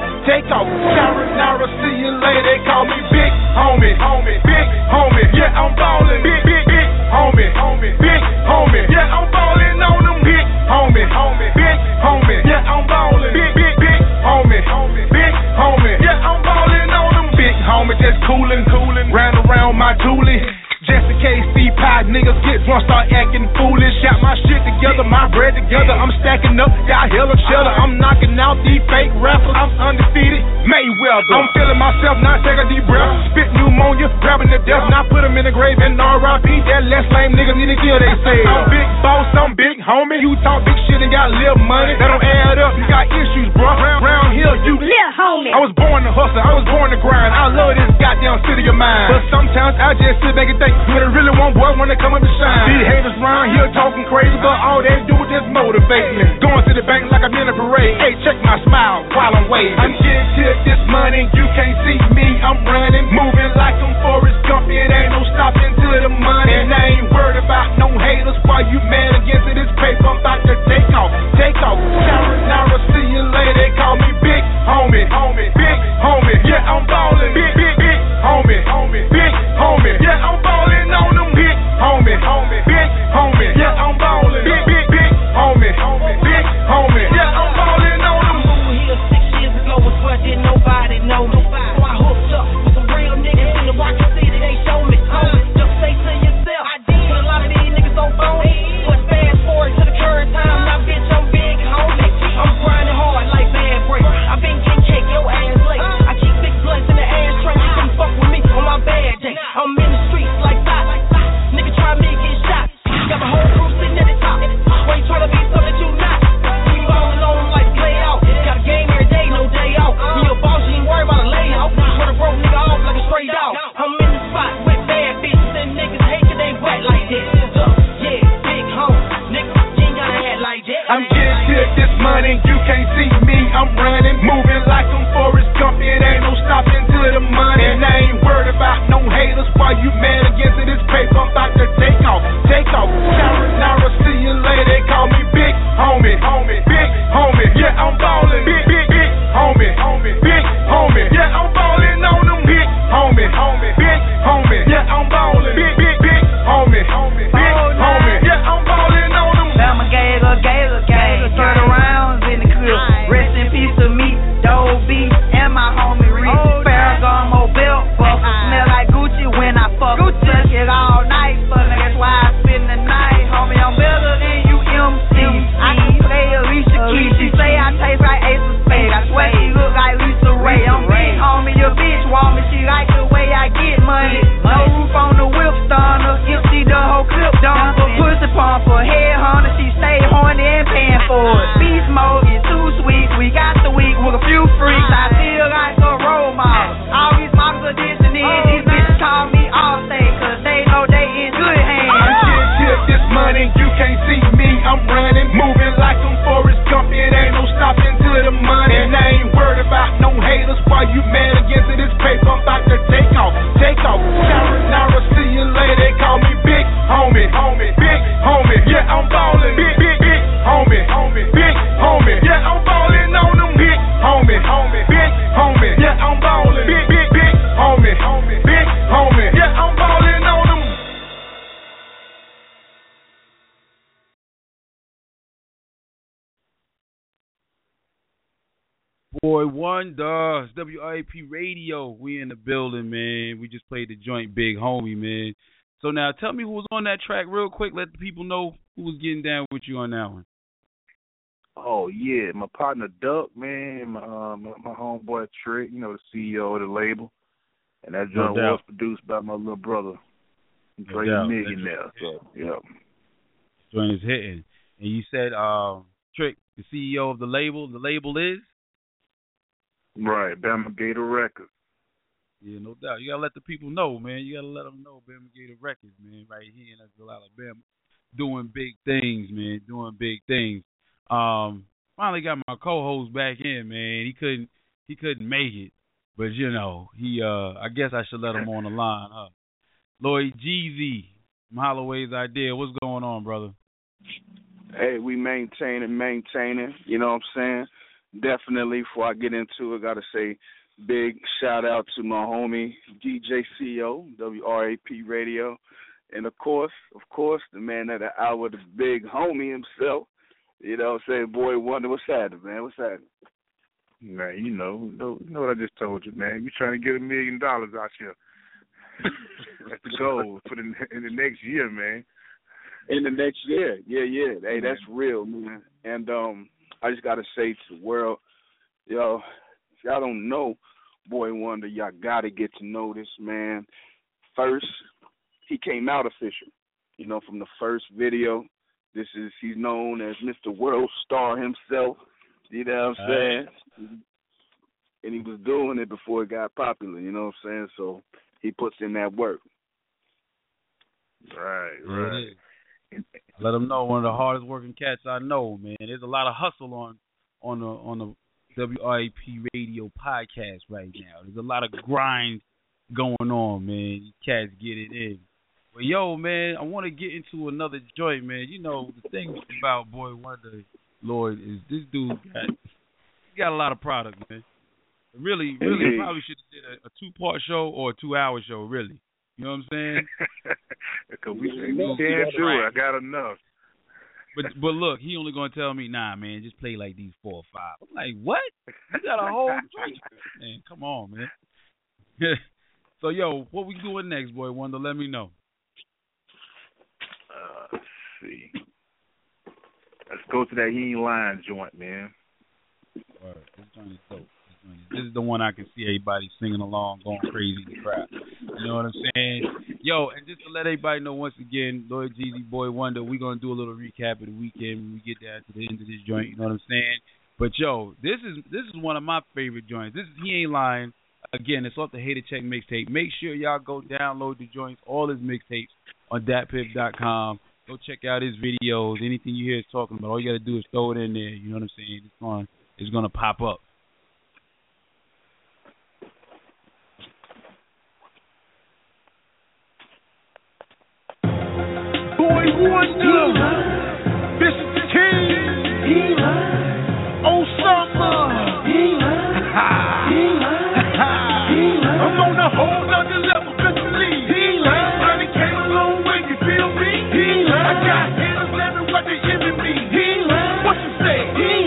Nara, see you later, they call me Big Homie, Big Homie, yeah, I'm ballin', big homie, Big Homie, yeah, I'm ballin' on them, Big Homie, Big Homie, yeah, I'm ballin', big homie, Big Homie, yeah, I'm ballin' on them, Big Homie, just coolin', round around my toolie. Just in case these pie niggas get drunk, start acting foolish. Shot my shit together, my bread together. I'm stacking up, y'all hella cheddar. I'm knocking out these fake rappers. I'm undefeated, Mayweather. I'm feeling myself, not take a deep breath. Spit pneumonia, grabbing the death. Now put them in the grave and R.I.P. That less lame niggas need to kill, they say. I'm big boss, I'm big homie. You talk big shit and got little money. That don't add up, you got issues, bro. Round here, you little homie. I was born to hustle, I was born to grind. I love this goddamn city of mine. But sometimes I just sit back and think, you really want boy when they come up to shine. These haters round here talking crazy, but all they do is just motivate me. Going to the bank like I'm in a parade. Hey, check my smile while I'm waving. I'm getting to this money, you can't see me, I'm running, moving like I'm Forrest Gump. It ain't no stopping to the money. And I ain't worried about no haters, while you mad against it, this paper, I'm about to take off. Nara, see you later, they call me Big Homie, Big Homie, yeah, I'm ballin', big homie, Big Homie, yeah, I'm ballin' on them, Big Homie, Big Homie, yeah, I'm ballin', big homie, Big Homie, yeah, I'm ballin' on them. I moved here 6 years ago, was where didn't nobody know me. So I hooked up with some real niggas in the Rocket City, they show me. Just say to yourself, put a lot of these niggas on phone. But fast forward to the current time, now bitch, I'm Big Homie. I'm grinding hard like bad break. I've been getting cake, your ass late. I keep big blunts in the ashtray, you can fuck with me on my bad day. I'm in the streets like that. Nigga try me, get shot. Got my whole crew sitting at the top. Why you try to be something that you not? We ballin' on them like play out. Got a game every day, no day out. Me your boss, you ain't worried about a layout. Turn a broke nigga off like a straight out. I'm in the spot with bad bitches and niggas hate cause they wet like this. Yeah, big home. Nigga, you ain't gotta act like that. I'm getting to this money, you can't see me, I'm running, moving like I'm Forrest Gump. It ain't no stopping to the money. And I ain't worried about no haters, while you mad against it, this paper, I'm about to take off. Nara, see you later, they call me Big Homie, Big Homie, yeah, I'm ballin', big homie, Big Homie, yeah, I'm ballin' on them, Big Homie, Big Homie, yeah, I'm ballin', big homie, Big Homie, yeah, I'm ballin' on them. Bama Gator, turn around in the crib. Rest in peace to me, Doe B, and my homie Reese. Ferragamo belt, fuck, smell like Gucci when I fuck. Touch it all night, fuck, that's why I spend the night. Homie, I'm better than you MCs. I can play Alicia Keys. She say I taste like Ace of Spades. I swear she look like Lisa Ray. I'm big homie, your bitch want me. She like the way I get money. No roof on the whip stunner. Empty the whole clip dumper. Pussy pumper, head hunter. She stay horny and paying for it. Beast mode is too sweet. We got the week with a few freaks. I feel like a role model. All these models are dissing in. These bitches call me all state cause they know they in good hands. I'm getting to this money, you can't see me, I'm running, moving like I'm Forrest Gump. It ain't no stopping to the money. And I ain't worried about no haters, while you mad against it, this paper, I'm about to take off. Nara, see you later, they call me Big Homie, Big Homie, yeah, I'm ballin', big homie, Big Homie, yeah, I'm ballin' on them, Big Homie, Big Homie, yeah, I'm ballin', big homie, Big Homie, yeah, I'm ballin' on them. Boy Wonder, it's WRAP Radio. We in the building, man. We just played the joint Big Homie, man. So now tell me who was on that track real quick. Let the people know who was getting down with you on that one. Oh yeah, my partner Duck, man, my homeboy Trick, you know, the CEO of the label, and that joint was produced by my little brother, Dre the Millionaire. So yeah, joint is hitting. And you said, Trick, the CEO of the label. The label is right, Bama Gator Records. Yeah, no doubt. You gotta let the people know, man. You gotta let them know Bama Gator Records, man, right here in Nashville, Alabama, doing big things, man, doing big things. Finally got my co-host back in, man. He couldn't make it, but he I guess I should let him on the line, huh? Lloyd Jeezy from Holloway's Idea. What's going on, brother? Hey, we maintaining. You know what I'm saying? Definitely. Before I get into it, gotta say big shout out to my homie DJ CO, WRAP Radio, and of course, the man of the hour, the big homie himself. You know what I'm saying? Boy Wonder, what's happening, man? What's happening? Man, you know what I just told you, man. You trying to get $1 million out here. That's the goal for in the next year, man. In the next year, yeah. Hey, that's real, man. And I just gotta say to the world, yo, if y'all don't know Boy Wonder, y'all gotta get to know this man. First, he came out official. You know, from the first video. He's known as Mr. World Star himself. You know what I'm saying? And he was doing it before it got popular. You know what I'm saying? So he puts in that work. Right. Let him know, one of the hardest working cats I know, man. There's a lot of hustle on the WRAP Radio podcast right now. There's a lot of grind going on, man. These cats get it in. But yo, man, I want to get into another joint, man. You know, the thing about Boy Wonder, Lloyd, is this dude got a lot of product, man. Really, probably should have did a 2-part show or a 2-hour show, really. You know what I'm saying? Because we can't do it. I got enough. But look, he only gonna tell me, nah, man, just play like these 4 or 5. I'm like, what? You got a whole joint, man. Come on, man. So yo, what we doing next, Boy Wonder? Let me know. Let's see. Let's go to that He Ain't Lying joint, man. All right, this joint is dope. This is the one I can see everybody singing along, going crazy in the crowd. You know what I'm saying? Yo, and just to let everybody know once again, Lloyd Jeezy, Boy Wonder, we're going to do a little recap of the weekend when we get down to the end of this joint. You know what I'm saying? But, yo, this is one of my favorite joints. This is He Ain't Lying. Again, it's off the Hater Check mixtape. Make sure y'all go download the joints, all his mixtapes on datpiff.com. Go check out his videos. Anything you hear is talking about, all you got to do is throw it in there. You know what I'm saying? It's going to pop up. Boy Wonder, Mr. King, Osama, I'm on a whole nother level, mentally. I came a long way, you feel me? I got haters everywhere, they envy me. What you say?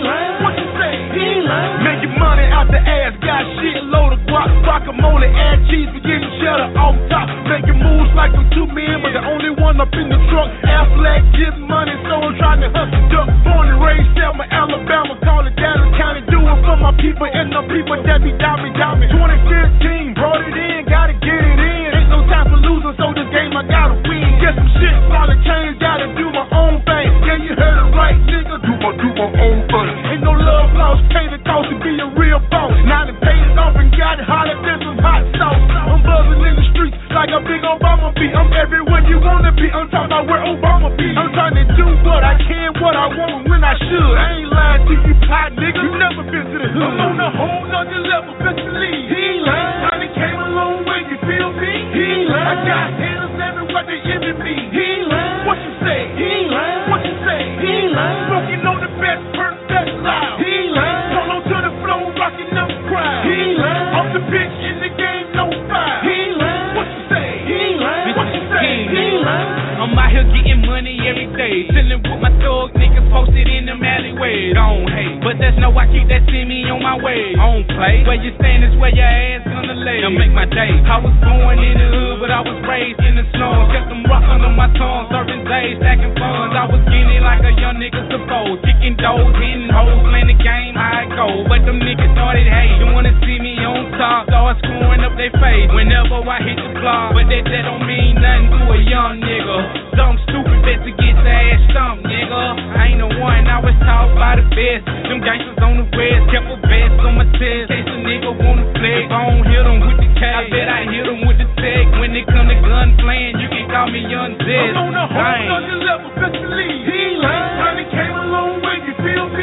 Making money out the ass, got shit load of guac, guacamole, add cheese, we getting cheddar off top, making moves like I'm 2 men, but the only one up in the trunk. Affleck getting money, so I'm trying to hustle. Duck, born and raised, Selma, Alabama, call it Dallas County, do it for my people and the people that be down me. 2015, brought it in, gotta get it in. Ain't no time for losing, so this game I gotta win. Get some shit, probably change, gotta do my own thing. Yeah, you heard it right, nigga, do my own thing. Ain't no love lost, pay the cost to be a real boss. Now they paid it off and got it, holler, there's some hot sauce. I'm buzzing in the streets like a big Obama be. I'm everywhere you wanna be, I'm talking about where Obama be. I'm trying to do what I can, what I want, when I should. I ain't lying to you, pot nigga, you never been to the hood. I'm on a whole nother level, mentally. I came a long way, you feel me? I got haters everywhere, they envy me. What you say? What you say? Smoking on the best, first, best loud. Solo to the floor, rocking up the crowd. Off the bitch in the game, no foul. What you say? What you say? I'm out here getting money every day, chilling with my thug niggas posted in them alleyways. Don't hate, but that's no I keep that semi on my way. I don't play, where you stand is where your ass gonna lay. Now make my day. I was born in the hood, but I was raised in the slums. Kept them rock under my tongue, serving days, stacking funds. I was getting it like a young nigga supposed, kicking doors, hitting hoes, playing the game how it go. But them niggas started hate, don't wanna see me on top, start screwing up their face whenever I hit the block. But that don't mean nothing to a young nigga. Some stupid bet to get their ass stumped, nigga. I ain't the one, I was taught by the best. Them gangsters on the west, kept a vest on my chest. Case a nigga wanna flex, if I don't hit them with the cash, I bet I hit them with the tech. When it come to gun playing, you can call me Young Zed. I'm on a whole nother level, mentally. I came a long way, you feel me?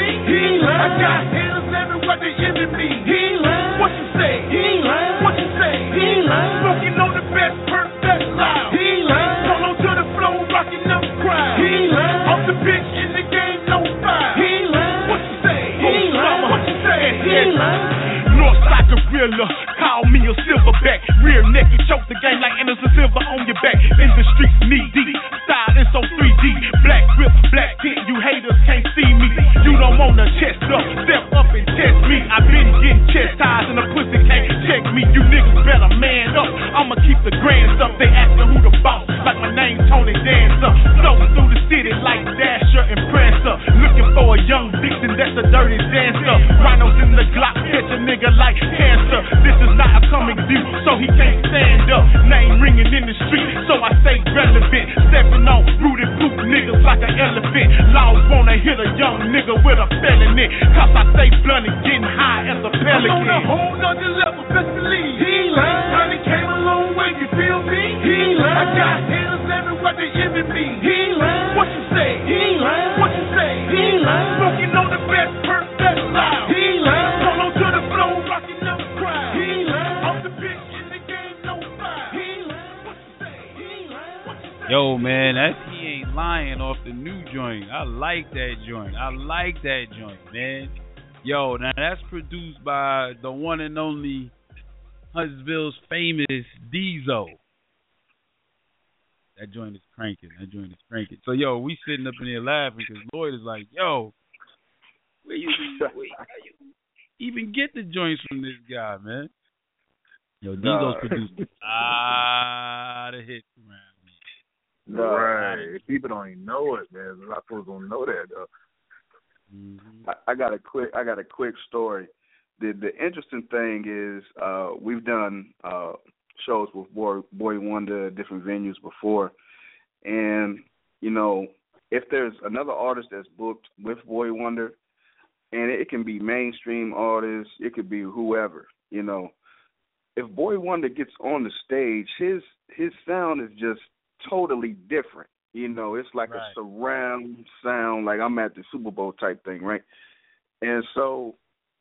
me. He ain't lying. What you say? He ain't lying. What you say? He ain't lying. Smoking on the best perk that's loud. He ain't lying. Roll on to the floor, rocking up crowd. He ain't lying. Off the pitch in the game, no foul. He ain't lying. What you say? He ain't lying. What you say? He ain't lying. Northside gorilla, call me a silverback. Rear naked, choke the game like Anderson Silva on your back. In the streets, knee deep, style is so 3D. Black grip, black tint, you haters can't see me. You don't wanna chest up, step up and test me. I been getting chastised and the pussy can't check me. You niggas better man up, I'ma keep the grands up. They asking who the boss, like my name Tony Dancer. Floating through the city like Dasher and Prancer. Looking for a young vixen that's a dirty dancer. Rhinos in the Glock, catch a nigga like cancer. This is not a comic view, so he can't stand up. Name ringing in the street, so I stay relevant. Stepping on rooted boot niggas like an elephant. Laws wanna hit a young nigga with a felony, cause I stay blunt and getting high as a pelican. I'm on a whole nother level, best believe. He ain't lying. Honey came a long way, you feel me? He ain't lying. I got haters everywhere, they envy me. He ain't lying. What you say? He ain't lying. What you say? He ain't lying. Smoking on the best perk that's loud. He ain't lying. Roll on to the floor, rocking up crowd. He ain't lying. Off the pitch in the game, no foul. He ain't lying. What you say? He ain't lying. What you say? Yo, man, that's He Ain't Lying off the new joint. I like that joint. Man. Yo, now that's produced by the one and only Huntsville's famous Diesel. That joint is cranking. So, yo, we sitting up in here laughing because Lloyd is like, yo, where you even get the joints from this guy, man? Yo, Diesel's produced a lot of hits around me. Right. People don't even know it, man. A lot of folks don't know that, though. Mm-hmm. I got a quick story. The interesting thing is we've done shows with Boy Wonder at different venues before, and you know, if there's another artist that's booked with Boy Wonder, and it can be mainstream artists, it could be whoever, you know, if Boy Wonder gets on the stage, his sound is just totally different. You know, it's like a surround sound, like I'm at the Super Bowl type thing, right? And so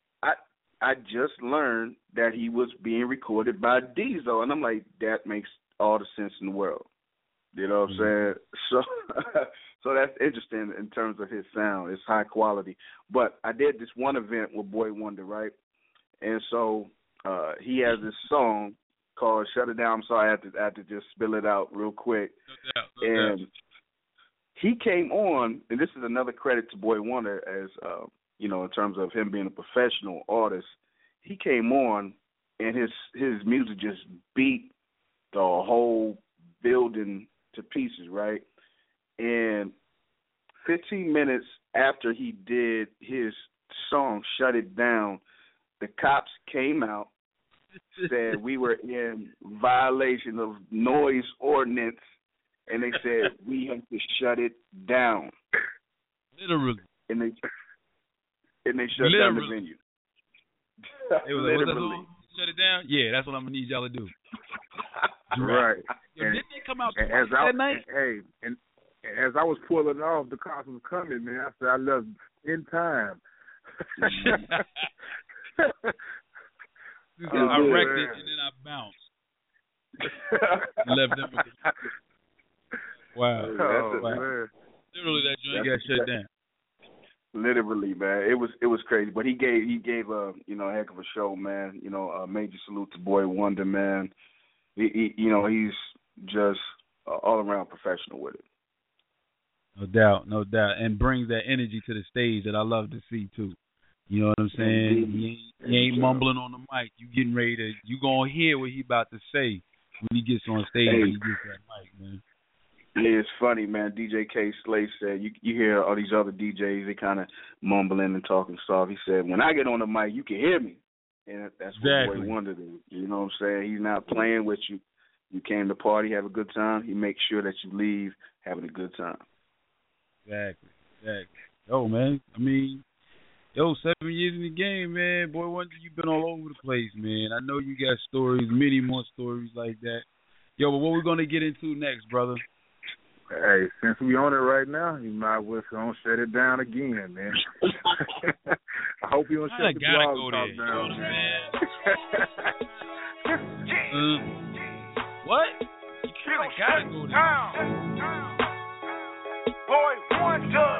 I just learned that he was being recorded by Diesel, and I'm like, that makes all the sense in the world. You know what I'm saying? So that's interesting in terms of his sound. It's high quality. But I did this one event with Boy Wonder, right? And so he has this song called "Shut It Down." I'm sorry, I had to just spill it out real quick. No doubt. He came on, and this is another credit to Boy Wonder as, you know, in terms of him being a professional artist. He came on, and his music just beat the whole building to pieces, right? And 15 minutes after he did his song, "Shut It Down," the cops came out, said we were in violation of noise ordinance, and they said we have to shut it down. Literally. And they shut down the venue. It was literally. Shut it down? Yeah, that's what I'm going to need y'all to do. Right. Yo, didn't they come out that night? Hey, and as I was pulling off, the cops was coming, man. I said, I left in time. I wrecked it, and then I bounced. Left them with the... Wow. Literally, that joint got shut down. Literally, man, it was crazy. But he gave a a heck of a show, man. You know, a major salute to Boy Wonder, man. He he's just all around professional with it. No doubt, and brings that energy to the stage that I love to see too. You know what I'm saying? He ain't mumbling on the mic. You gonna hear what he about to say when he gets on stage and he gets that mic, man. Yeah, it's funny, man. DJ K. Slay said you hear all these other DJs, they kind of mumbling and talking soft. He said, when I get on the mic, you can hear me. And that's what Boy Wonder did. You know what I'm saying? He's not playing with you. You came to party, have a good time. He makes sure that you leave having a good time. Exactly. Yo, man. I mean, 7 years in the game, man. Boy Wonder, you've been all over the place, man. I know you got stories, many more stories like that. Yo, but what we're going to get into next, brother? Hey, since we on it right now, you might as well don't shut it down again, man. I hope you don't shut the blog talk down, man. What? You kind of gotta go there. Boy Wonder.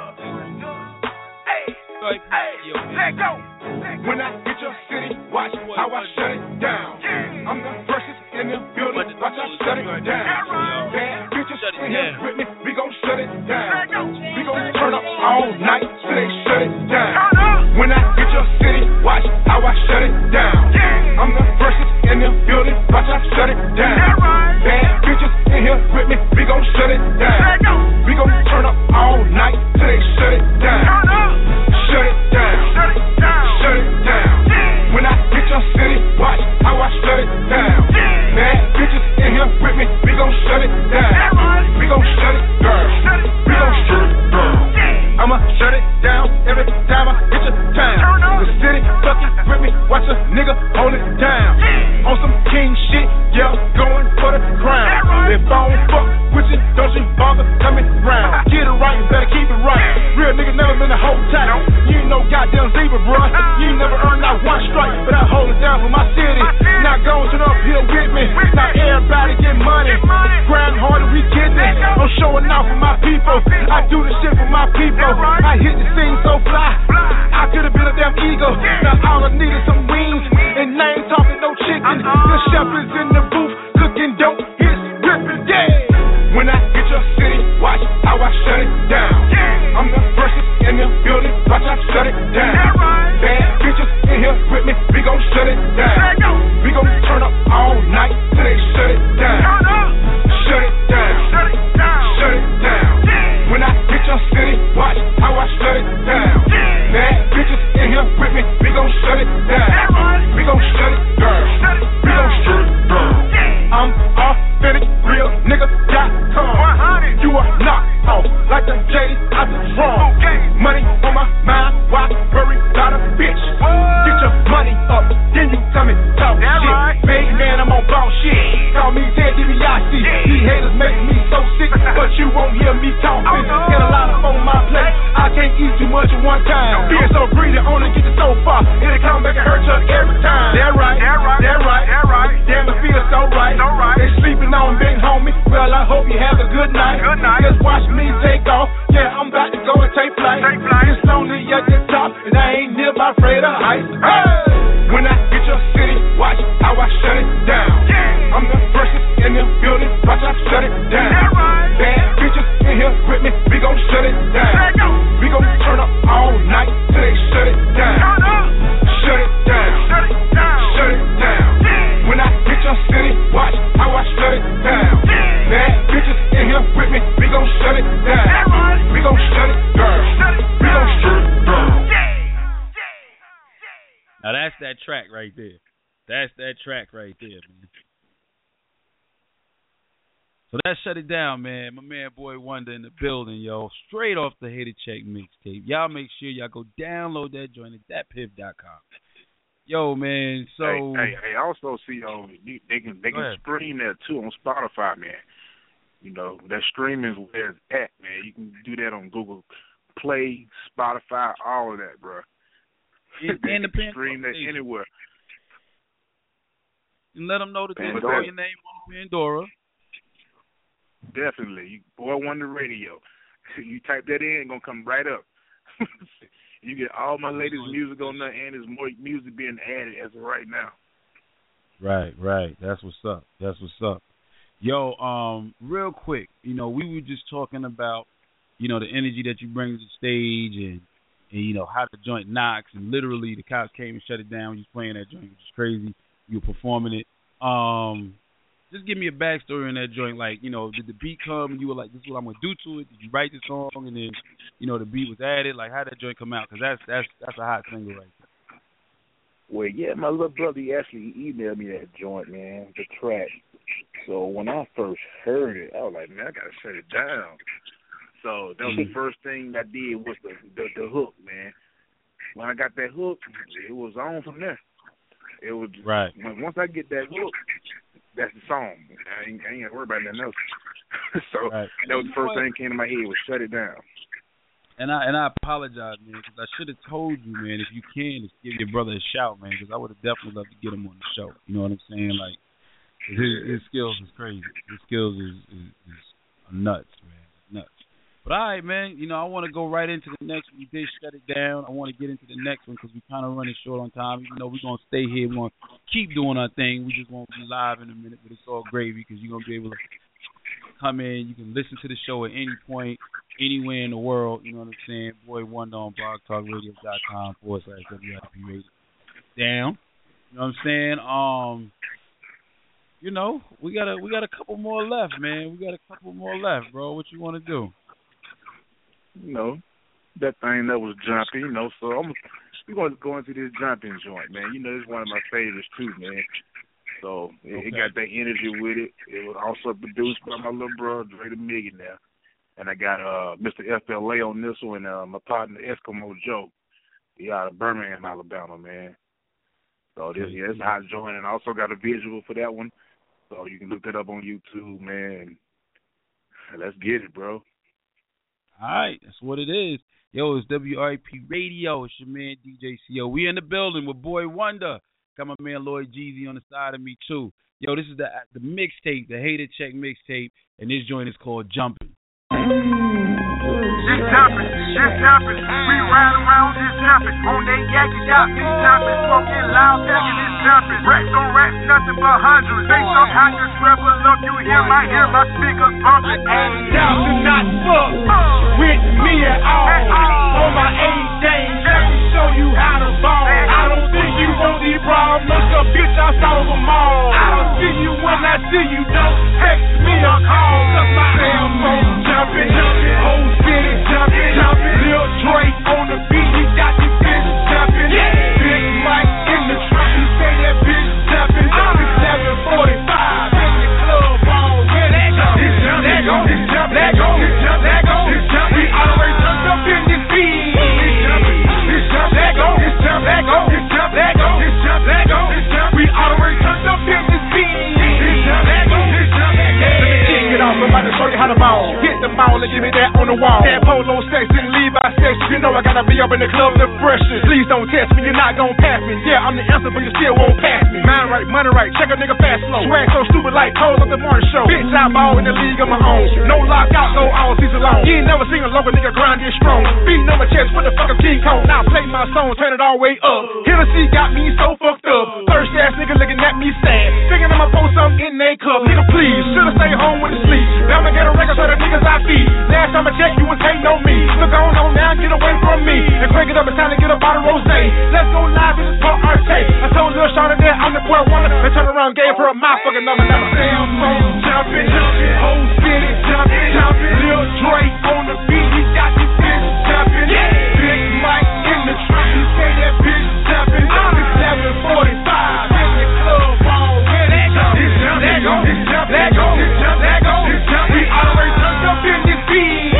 Hey, let go. When I hit your city, watch how I shut it down. I'm the first in the building, watch I shut it down. Bad bitches in here with me, we gon' shut it down. We gon' turn up all night till they shut it down. When I hit your city, watch how I shut it down. I'm the first in the building, watch I shut it down. Bad bitches in here with me, we gon' shut it down. We gon' turn up all night till they shut it down. Shut it down. Shut it down. Shut it down. When I hit your city, watch how I shut it down. Bad bitches in here with me, we gon' shut it down. We gon' shut it down. We gon' shut it down. I'ma shut it down every time I hit your town. The city fucking with me, watch a nigga hold it down. On some king shit, yeah, going for the crown. If I don't fuck with you, don't you bother coming round. Get it right, you better keep it right. Real nigga never been a whole time. You ain't no goddamn zebra, bro. You ain't never earned not one strike, but I hold it down for my city. Not going to the uphill with me. Not everybody get money. Grind harder, we get it. I'm showing out for my people. I do the shit for my people. I hit the scene so fly. I could have been a damn eagle. Now all I need is some wings. And I ain't talking no chicken. The chef is in the booth cooking dope. It's ripping, yeah. When I hit your city, watch how I shut it down. I'm the first in the building, watch I shut it down. Bad bitches in here with me, we gon' shut it down. We gon' turn up all night till they shut it down. Shut it down. Shut it down. Shut it down. When I hit your city, watch how I shut it down. Bad bitches in here with me, we gon' shut it down. We gon' shut it down. We gon' shut it down. I'm authentic, real nigga.com. You are knocked off like the J out the drum. Money on my mind, why worry about a bitch? Get your money up, then you come and talk shit. Big man, I'm on ball shit. Call me Ted DiBiase. These haters make me so sick, but you won't hear me talking. Got a lot of on my plate, I can't eat too much at one time. Being so greedy, only get you so far. It'll come back and hurt you every time. They're right, they're right. Damn, it feels so right. They sleeping on big homie. Well, I hope you have a good night. Just watch me take off. Yeah, I'm about to go and take flight. It's lonely at the top, and I ain't near my afraid of heights. Hey! When I hit your city, watch how I shut it down. I'm the first in the building, watch I shut it down. Bad bitches in here with me, we gon' shut it down. We gon' turn up all night till they shut it down. Shut it down. Shut it down. Shut it down. When I hit your city, watch how I shut it down. Bad bitches in here with me, we gon' shut it down. We gon' shut it down. We gon' shut it down. Now that's that track right there. That's that track right there, man. So that shut it down, man. My man Boy Wonder in the building, yo. Straight off the Hater Check mixtape. Y'all make sure y'all go download that joint at thatpiff.com. Yo, man. So hey, also see they can stream that too on Spotify, man. You know, that streaming is where it's at, man. You can do that on Google Play, Spotify, all of that, bro. Independent. Stream that anywhere. And let them know that they call your name on Pandora. Definitely. Boy Wonder Radio. You type that in, it's going to come right up. You get all my latest music on there, and there's more music being added as of right now. Right. That's what's up. Yo, real quick, you know, we were just talking about, you know, the energy that you bring to the stage and you know, how the joint knocks, and literally the cops came and shut it down when you was playing that joint, which is crazy. You were performing it. Just give me a backstory on that joint. Like, you know, did the beat come and you were like, this is what I'm going to do to it? Did you write the song and then, you know, the beat was added? Like, how did that joint come out? Because that's a hot single right there. Well, yeah, my little brother actually emailed me that joint, man, the track. So when I first heard it, I was like, man, I got to shut it down. So that was the first thing I did was the hook, man. When I got that hook, it was on from there. It was right. Once I get that hook, that's the song. I ain't got to worry about nothing else. So that was the first thing that came to my head was shut it down. And I apologize, man, because I should have told you, man, if you can, just give your brother a shout, man, because I would have definitely loved to get him on the show. You know what I'm saying? Like, his skills is crazy. His skills is nuts, man. Nuts. But all right, man, you know, I want to go right into the next one. We did shut it down. I want to get into the next one because we're kind of running short on time. Even though we're going to stay here, we're going to keep doing our thing. We just won't be live in a minute, but it's all gravy because you're going to be able to come in. You can listen to the show at any point, anywhere in the world. You know what I'm saying? Boy Wonder on blogtalkradio.com/WIP radio. Down. You know what I'm saying? You know, we got a couple more left, man. We got a couple more left, bro. What you want to do? You know, that thing that was jumping, you know, so we're going to go into this jumping joint, man. You know, it's one of my favorites, too, man. So it got that energy with it. It was also produced by my little brother, Dre the Millionaire. And I got Mr. FLA on this one, and my partner, Eskimo Joe. He out of Birmingham, Alabama, man. So it's a hot joint. And I also got a visual for that one. So you can look that up on YouTube, man. Let's get it, bro. All right, that's what it is. Yo, it's WRAP Radio. It's your man, DJ CO. We in the building with Boy Wonder. Got my man Lloyd Jeezy on the side of me, too. Yo, this is the mixtape, the Hater Check mixtape, and this joint is called Jumping. Just jumping. We ride around just jumping. On that yak, you got me jumping. Smoking loud, tagging this jumping. Racks on racks, nothing but hundreds. Based on how this rebel look, you hear my speakers bumping. Thou do not fuck with me at all. On my 8 days, let me show you how to ball. I don't think you want these problems. Look up, bitch, I solve them all. I don't see you when I see you. Don't text me or call. Cause my cell phone jumping. Whole city jumping. Lil Drake on the beat, he got this bitch jumping. Big Mike in the truck, he say that bitch jumping. It's 7:45 in the club all. Yeah, let go. Let go. Let go. Let go. We always turned up in this beat. Let go. Let go. Let go. Let go. We always turned up in this beat. Let go. Let me kick it off. I'm about to show you how to ball. Hit the ball and give me that on the wall. That polo section, Levi section. You know I gotta be up in the club to freshen. Please don't test me, you're not gonna pass me. Yeah, I'm the answer, but you still won't pass me. Mind right, money right, check a nigga fast slow. Swag so stupid like Cole on the morning show. Bitch, I ball in the league of my own. No lockout, go all season long. You ain't never seen a local nigga grind this strong. Beating on my chest, what the fuck is King Kong? Now play my song, turn it all the way up. Hennessy got me so fucked up. Thirsty ass nigga looking at me sad. Thinking I'ma post something in they cup. Nigga, please, should've stayed home with the sleep. Now I'ma get a record so the niggas I feed. Last time I checked, you was hating on me. Look on now, get away from me. And crank it up, it's time to get up out of rosé. Let's go live in this part Arte. I told Lil Shauna that I'm the boy Wonder. And turn around, gave her a motherfucking number. Now my cell phone jumping. Whole city jumping. Lil Drake on the beat, he got this bitch jumping. Big Mike in the truck, he say that bitch jumping. It's 7:45 in the club all. Yeah, let go. Let go. Let go. Let go. We always turned up in this beat.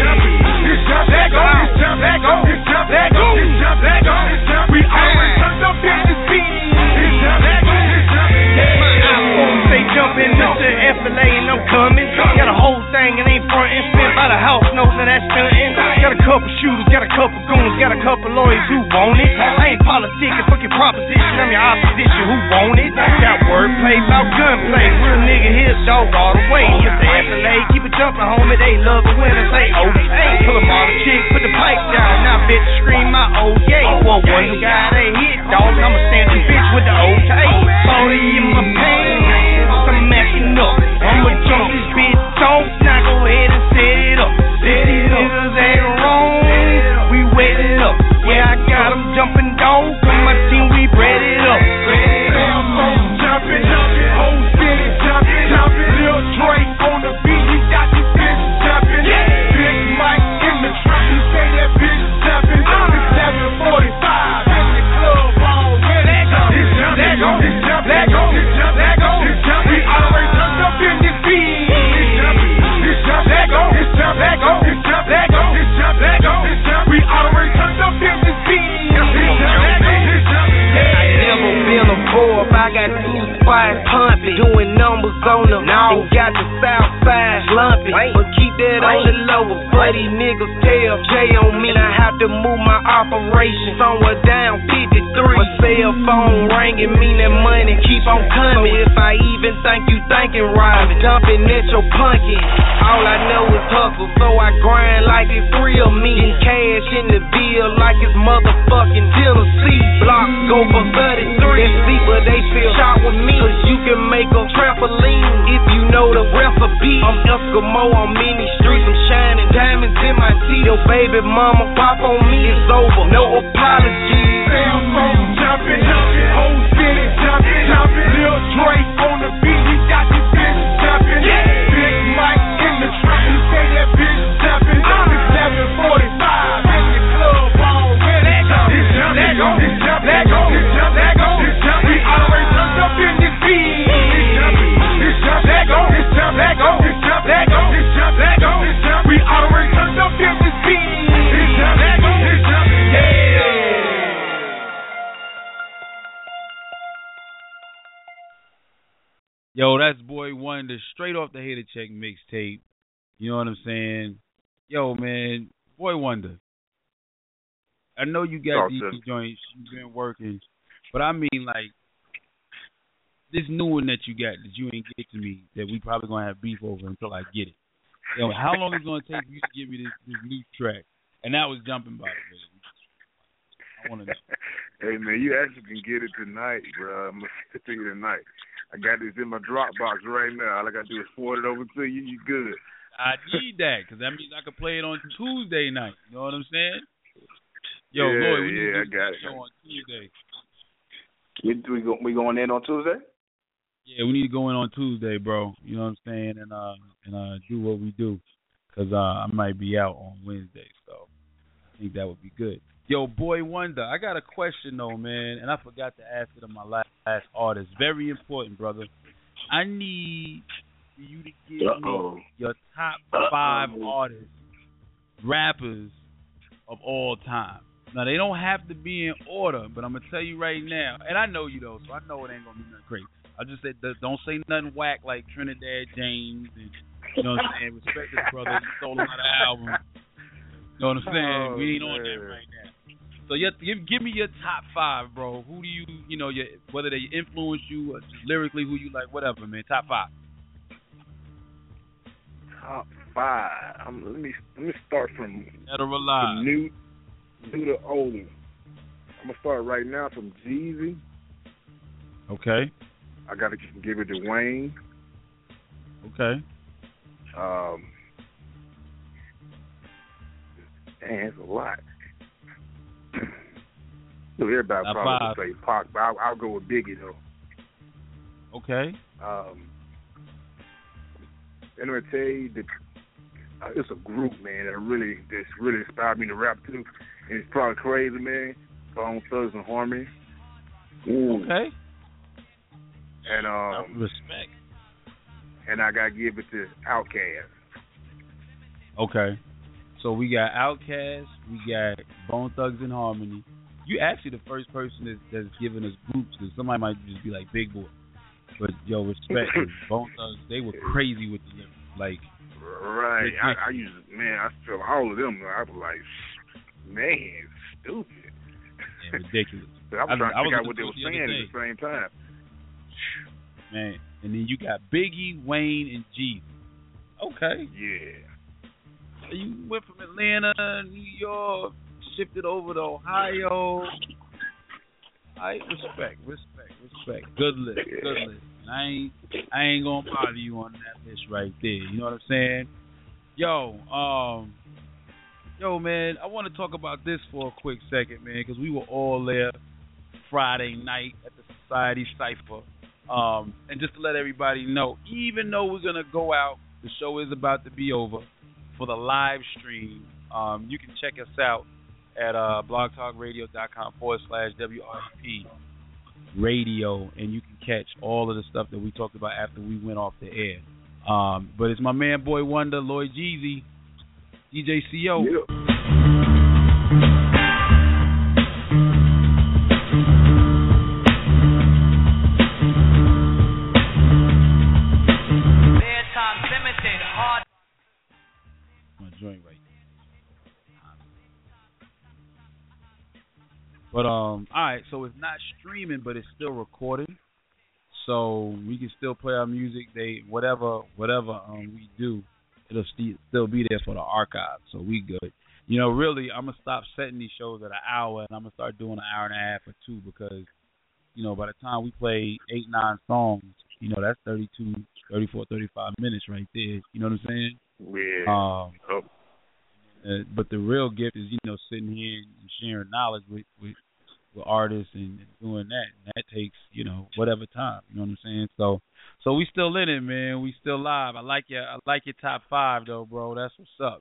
Let go. Let go. Let go. Let go. We always turned up in this beat. Let go. My iPhone say jumping, Mr. FLA and I'm coming. Got a whole thing and ain't frontin'. Spent by the house, no, now that's stuntin'. Got a couple shooters, got a couple goons, got a couple lawyers who want it. I ain't politicking, fuck your proposition, I'm your opposition, who want it? Got wordplay about gunplay, real nigga here, dog all the way. Mr. FLA, keep it jumping, homie, they love it when I say okay. Pull them all the chicks, put the pipe down, now bitch scream my oh yeah. Well, one guy they hit, dog, I'ma stand the bitch with the okay. 40 in my pain, I'm messing up. I'ma jump this bitch off, now go ahead and set it up. These niggas ain't wrong, we wet it up. Yeah, I got them jumping, dog, on my team, we bred it up. Cell phone jumping, whole city jumping. Lil Drake on the beat, he got this bitch jumping. Big Mike in the truck, he say that bitch jumping. It's 7:45 in the club all. Yeah, let go. Let go. Let go. Let go. We always turned up in this beat. Let go. Let go. Let go. Let go. We always turned up in this beat. I never been a boy, I got 2 spots pumping. jumping, doing numbers on them. And got the south side slumping, but keep that on the lower. But these niggas tell J on me, and I have to move my operation somewhere down 53. My cell phone ringing, mean that money keep on coming. So if I even think you thinking right, dumping at your pumpkin. All I know is hustle, so I grind like it's real me. Getting cash in the bill like it's motherfucking Tennessee. Blocks go for 33. That's deep, but they still shot with me. Cause you can make a trampoline if you know the recipe. I'm Eskimo on many streets, I'm shining diamonds in my teeth. Your baby mama pop on me, it's over, no apologies. Cell phone jumping, whole city jumping, Lil Drake on the beat, we got this bitch jumping. Big Mike in the trap, he say that bitch jumping. It's 7:45 in the club already. It's jumping, we already turned up in this beat. It's jumping, we already turned up in this beat. It's jumping, yeah. Yo, that's Boy Wonder, straight off the Hater Check mixtape. You know what I'm saying? Yo, man, Boy Wonder. I know you got these joints, you've been working, but I mean, like, this new one that you got that you ain't get to me, that we probably gonna have beef over until I get it. Yo, how long is it gonna take for you to give me this new track? And that was Jumping, by the way. I wanna know. Hey man, you actually can get it tonight, bro. I'm gonna send it to you tonight. I got this in my Dropbox right now. All I gotta do is forward it over to you. You good? I need that, because that means I can play it on Tuesday night. You know what I'm saying? Yo, yeah, Lloyd, we I need got to go on Tuesday. We going in on Tuesday? Yeah, we need to go in on Tuesday, bro. You know what I'm saying? And do what we do, because I might be out on Wednesday, so I think that would be good. Yo, Boy Wonder, I got a question, though, man, and I forgot to ask it of my last artist. Very important, brother. I need for you to give me your top 5 artists, rappers of all time. Now, they don't have to be in order, but I'm going to tell you right now, and I know you, though, so I know it ain't going to be nothing crazy. I just said, don't say nothing whack like Trinidad James, and, you know what I'm saying, respect this brother, he stole a lot of albums. You know what I'm saying? We ain't on that right now. So give me your top 5, bro. Who do you know, whether they influence you or just lyrically, who you like, whatever, man. Top 5. Top 5. Let me start from new to older. I'm gonna start right now from Jeezy. Okay. I gotta give it to Wayne. Okay. It's a lot. Everybody probably would say Pac, but I'll go with Biggie though. Okay. And I'm gonna tell you that it's a group, man, that's really inspired me to rap too. And it's probably crazy, man. Bone Thugs and Harmony. Okay. And respect. And I gotta give it to Outkast. Okay. So we got Outkast, we got Bone Thugs and Harmony. You actually the first person that's giving us groups, because somebody might just be like Big Boy. But yo, respect. Bone Thugs, they were crazy with the lyrics. Like, right. I used to, man, I feel all of them. I was like, man, stupid. Yeah, ridiculous. But I was trying to figure out what they were saying at the same time. Man, and then you got Biggie, Wayne, and Jeezy. Okay. Yeah. So you went from Atlanta, New York, shifted over to Ohio. Respect. Good list. And I ain't gonna bother you on that list right there. You know what I'm saying? Yo, man, I want to talk about this for a quick second, man, because we were all there Friday night at the Society Cypher. And just to let everybody know, even though we're gonna go out, the show is about to be over. For the live stream, you can check us out at blogtalkradio.com/WREP radio, and you can catch all of the stuff that we talked about after we went off the air. But it's my man Boy Wonder, Lloyd Jeezy, DJ CO. Yeah. joint right there. But all right, so it's not streaming, but it's still recording. So we can still play our music. Whatever we do, it'll still be there for the archive. So we good. You know, really, I'm gonna stop setting these shows at an hour, and I'm gonna start doing an hour and a half or two because, you know, by the time we play 8-9 songs, you know, that's 32, 34, 35 minutes right there. You know what I'm saying? Yeah. But the real gift is, you know, sitting here and sharing knowledge with artists and doing that. And that takes, you know, whatever time. You know what I'm saying? So we still in it, man. We still live. I like your top 5 though, bro. That's what's up.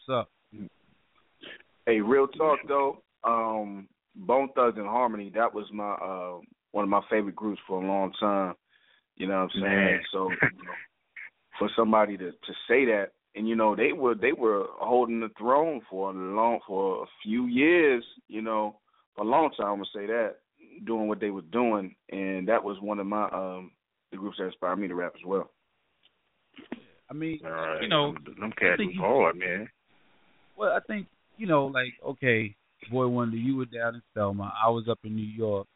Hey, real talk though. Bone Thugs and Harmony. That was my one of my favorite groups for a long time. You know what I'm saying? Man. So you know, for somebody to say that, and you know they were holding the throne for a few years. You know, for a long time. I'm gonna say that, doing what they were doing, and that was one of my the groups that inspired me to rap as well. I mean, right. You know, them cats was hard, man. Well, I think, you know, like, okay, Boy Wonder, you were down in Selma. I was up in New York.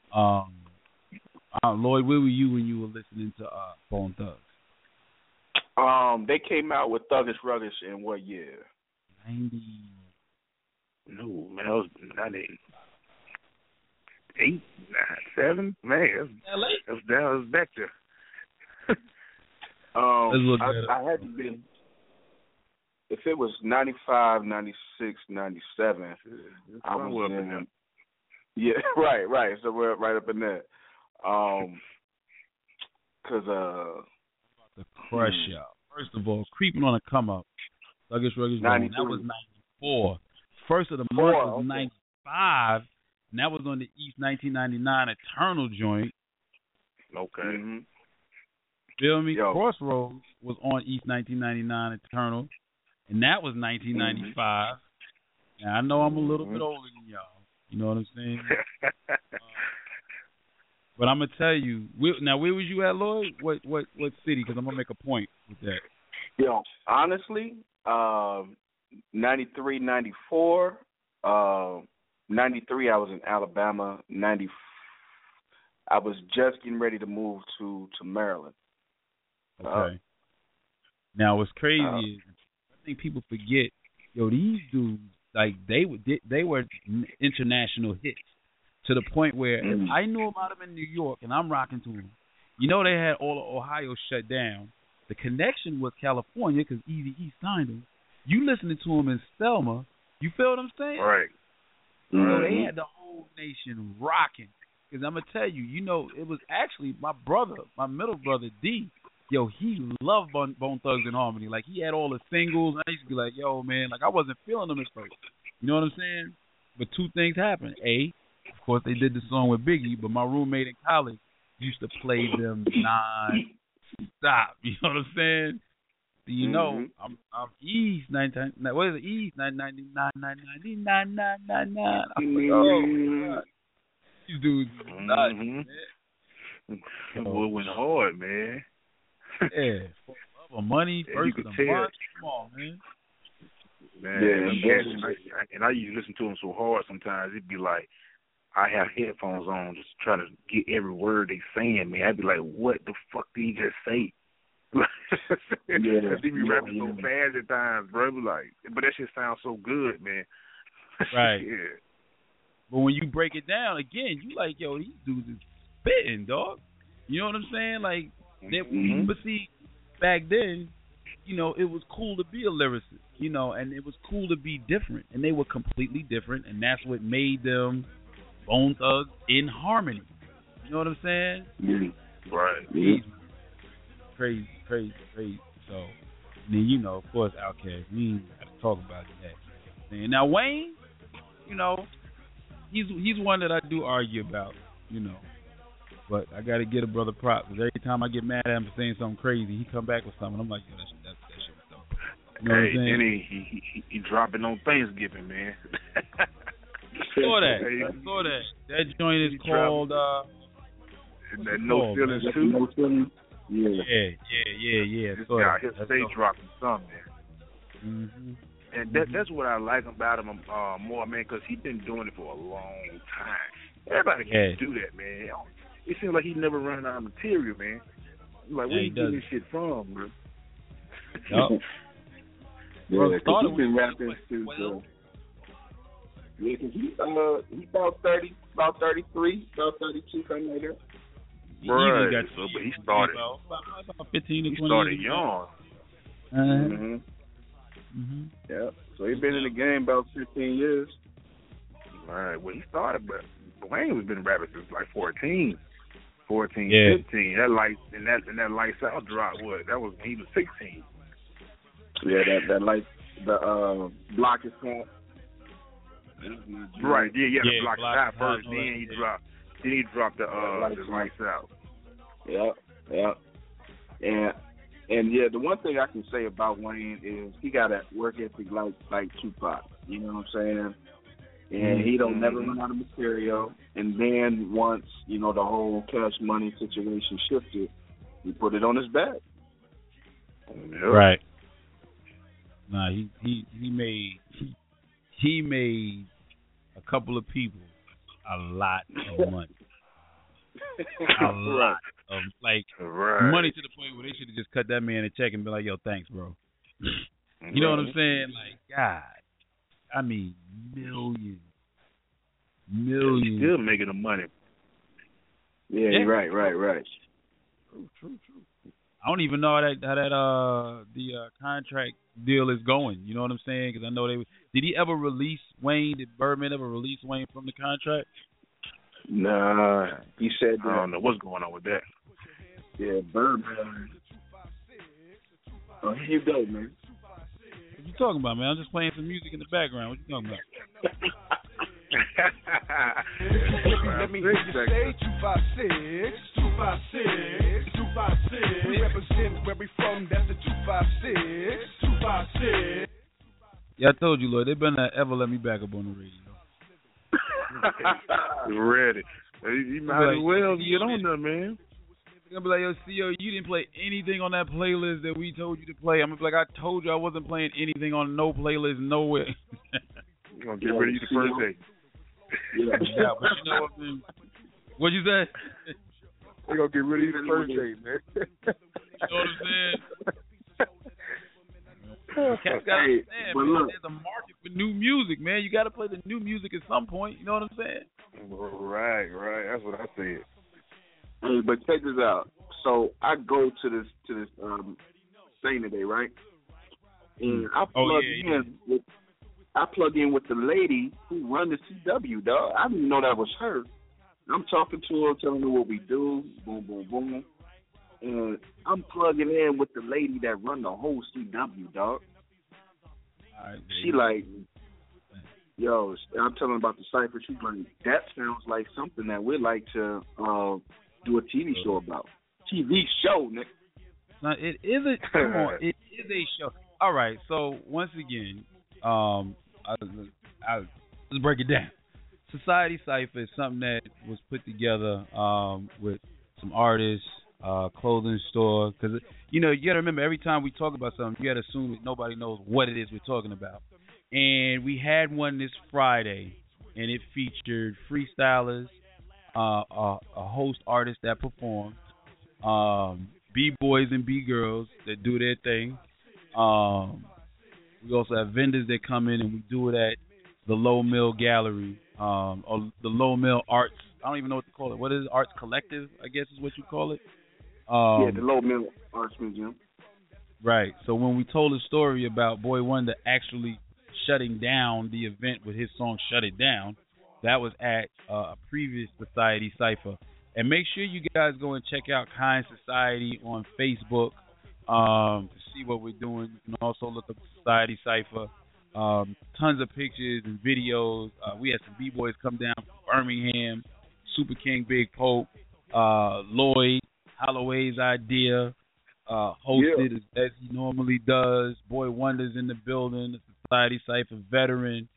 Lloyd, where were you when you were listening to Bone Thugs? They came out with Thuggish Ruggish in what year? 90. No, man, that was 98, 97. Man, that was back there. I had to be. If it was 95, 96, 97, I was in them. Yeah, right. So we're right up in there. The crush y'all. First of all, Creeping on a Come Up. Thuggish Ruggish. That was 94. First of the month was 95. And that was on the East 1999 Eternal joint. Okay. Mm-hmm. Feel me? Crossroads was on East 1999 Eternal. And that was 1995. Now, I know I'm a little bit older than y'all. You know what I'm saying? But I'm going to tell you. Now, where was you at, Lloyd? What city? Because I'm going to make a point with that. Yo, honestly, 93, 94. 93, I was in Alabama. 90, I was just getting ready to move to Maryland. Okay. Now, what's crazy is, I think people forget, these dudes, like, they were international hits to the point where if I knew about them in New York and I'm rocking to them, they had all of Ohio shut down. The connection was California because Eazy-E signed them. You listening to them in Selma, you feel what I'm saying? Right. So they had the whole nation rocking. Because I'm going to tell you, it was actually my middle brother, D. He loved Bone Thugs and Harmony. Like, he had all the singles. I used to be like, yo, man, like, I wasn't feeling them at first. You know what I'm saying? But two things happened. A, of course, they did the song with Biggie, but my roommate in college used to play them non-stop. You know what I'm saying? I'm East 19. What is it? East 99. Oh, these dudes nuts, man. That boy went hard, man. Yeah, for love of money, first of the month. Come on, man. And I used to listen to him so hard sometimes it'd be like I have headphones on just trying to get every word they saying, man. I'd be like, what the fuck did he just say? They be rapping so fast at times, bro. Like, but that shit sounds so good, man. Right. Yeah. But when you break it down again, you like, these dudes is spitting, dog. You know what I'm saying? Like, but see, back then, it was cool to be a lyricist, and it was cool to be different, and they were completely different, and that's what made them Bone Thugs in Harmony. You know what I'm saying? Mm-hmm. Right. Crazy. So, and then, of course, Outkast. We ain't got to talk about that. And now Wayne, he's one that I do argue about, But I got to get a brother props. Because every time I get mad at him for saying something crazy, he come back with something. I'm like, that shit was dope. You know what I'm saying? Then he dropping on Thanksgiving, man. I saw that. That joint is called... that No Feelings too? No Feelings? Yeah. This guy, his stage dropping something, man. Mm-hmm. And that's what I like about him more, man, because he's been doing it for a long time. Everybody can't do that, man. It seems like he never run out of material, man. Like, where you getting this shit from, bro? Yep. Yeah, because he's been rapping since. Yeah, because he about 30, about 33, about 32, something like that. Right. But he started. About 15 to 20. He started young. Yeah. So he's been in the game about 15 years. Right. Well, he started, but Wayne has been rapping since like 14, 15. That lights out drop. What? That was when he was 16. Yeah, that like the block is called. Right. Yeah. The block is out first. Then he dropped the lights out. Yeah. And yeah, the one thing I can say about Wayne is he got a work ethic like Tupac. You know what I'm saying? And he don't never run out of material. And then once, the whole Cash Money situation shifted, he put it on his back. Right. Nah, he made a couple of people a lot of money. A lot of money to the point where they should have just cut that man a check and be like, "Yo, thanks, bro." You know what I'm saying? Like, God, I mean, millions. He's still making the money. Yeah. Right. True. I don't even know how that the contract deal is going. You know what I'm saying? Because I know did he ever release Wayne? Did Birdman ever release Wayne from the contract? Nah, he said that. I don't know what's going on with that. Yeah, Birdman. Oh, here you go, man. What you talking about, man? I'm just playing some music in the background. What you talking about? Let me hear you say 256, 256, 256. We represent where we from, that's the 256, 256. Yeah, I told you, Lord, they better not ever let me back up on the radio. Ready. You might as well get on there, man. I'm gonna be like, yo, CO, you didn't play anything on that playlist that we told you to play. I'm gonna be like, I told you I wasn't playing anything on no playlist nowhere. You're gonna get rid of you the first day. Yeah, but you know what, man? What'd you say? They're gonna get rid of you the first day, man. You know what I'm saying? Cats gotta understand, man. There's a market for new music, man. You gotta play the new music at some point. You know what I'm saying? Right. That's what I said. Hey, but check this out. So I go to this thing today, right? And I plug in with the lady who run the CW, dog. I didn't know that was her. I'm talking to her, telling her what we do, boom, boom, boom. And I'm plugging in with the lady that run the whole CW, dog. Right, she like, yo, I'm telling her about the cipher. She's like, that sounds like something that we'd like to do a TV show about. TV show, Nick. Now, it is a come on, it is a show. All right, so once again, I'll break it down. Society Cypher is something that was put together with some artists, clothing store, because you got to remember, every time we talk about something, you got to assume that nobody knows what it is we're talking about. And we had one this Friday, and it featured freestylers, a host artist that performed, B-boys and B-girls that do their thing. We also have vendors that come in, and we do it at the Low Mill Gallery, or the Low Mill Arts. I don't even know what to call it. What is it? Arts Collective, I guess is what you call it. Yeah, the Low Mill Arts Museum. Right. So when we told a story about Boy Wonder actually shutting down the event with his song "Shut It Down," that was at a previous Society Cypher. And make sure you guys go and check out Kind Society on Facebook to see what we're doing. You can also look up Society Cypher. Tons of pictures and videos. We had some B-boys come down from Birmingham, Super King Big Pope, Lloyd, Holloway's Idea, hosted as he normally does. Boy Wonder's in the building, the Society Cypher veteran.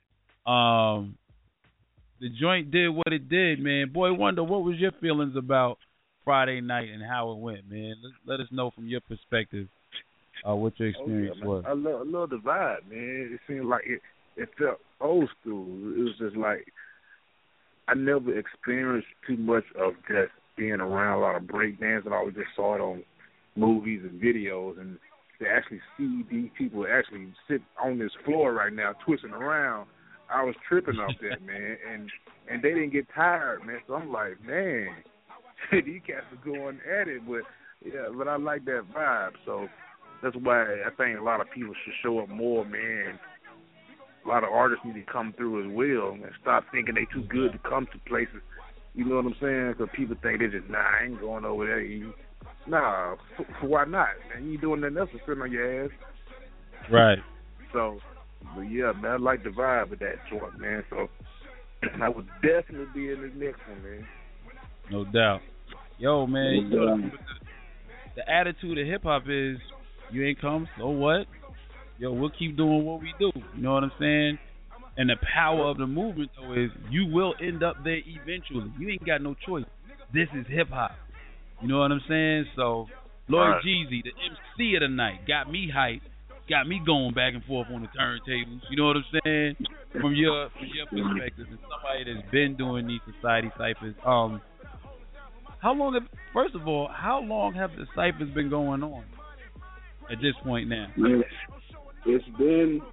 The joint did what it did, man. Boy Wonder, what was your feelings about Friday night and how it went, man? Let us know from your perspective. what your experience was. I love the vibe, man. It seemed like it felt old school. It was just like I never experienced too much of just being around a lot of breakdancing. I always just saw it on movies and videos, and to actually see these people actually sit on this floor right now twisting around, I was tripping off that, man. And they didn't get tired, man. So I'm like, man, these cats are going at it, but I like that vibe. So that's why I think a lot of people should show up more, man. A lot of artists need to come through as well and stop thinking they too good to come to places. You know what I'm saying? Because people think they just, I ain't going over there. Nah, why not? Man, you ain't doing nothing else but sitting on your ass. Right. So, but yeah, man, I like the vibe of that joint, man. So I would definitely be in this next one, man. No doubt. Yo, man, the attitude of hip-hop is, you ain't come, so what? Yo, we'll keep doing what we do. You know what I'm saying? And the power of the movement, though, is you will end up there eventually. You ain't got no choice. This is hip-hop. You know what I'm saying? So, Lloyd Jeezy, the MC of the night, got me hyped, got me going back and forth on the turntables. You know what I'm saying? From your perspective, as somebody that's been doing these society ciphers, how long have the ciphers been going on at this point now? It's been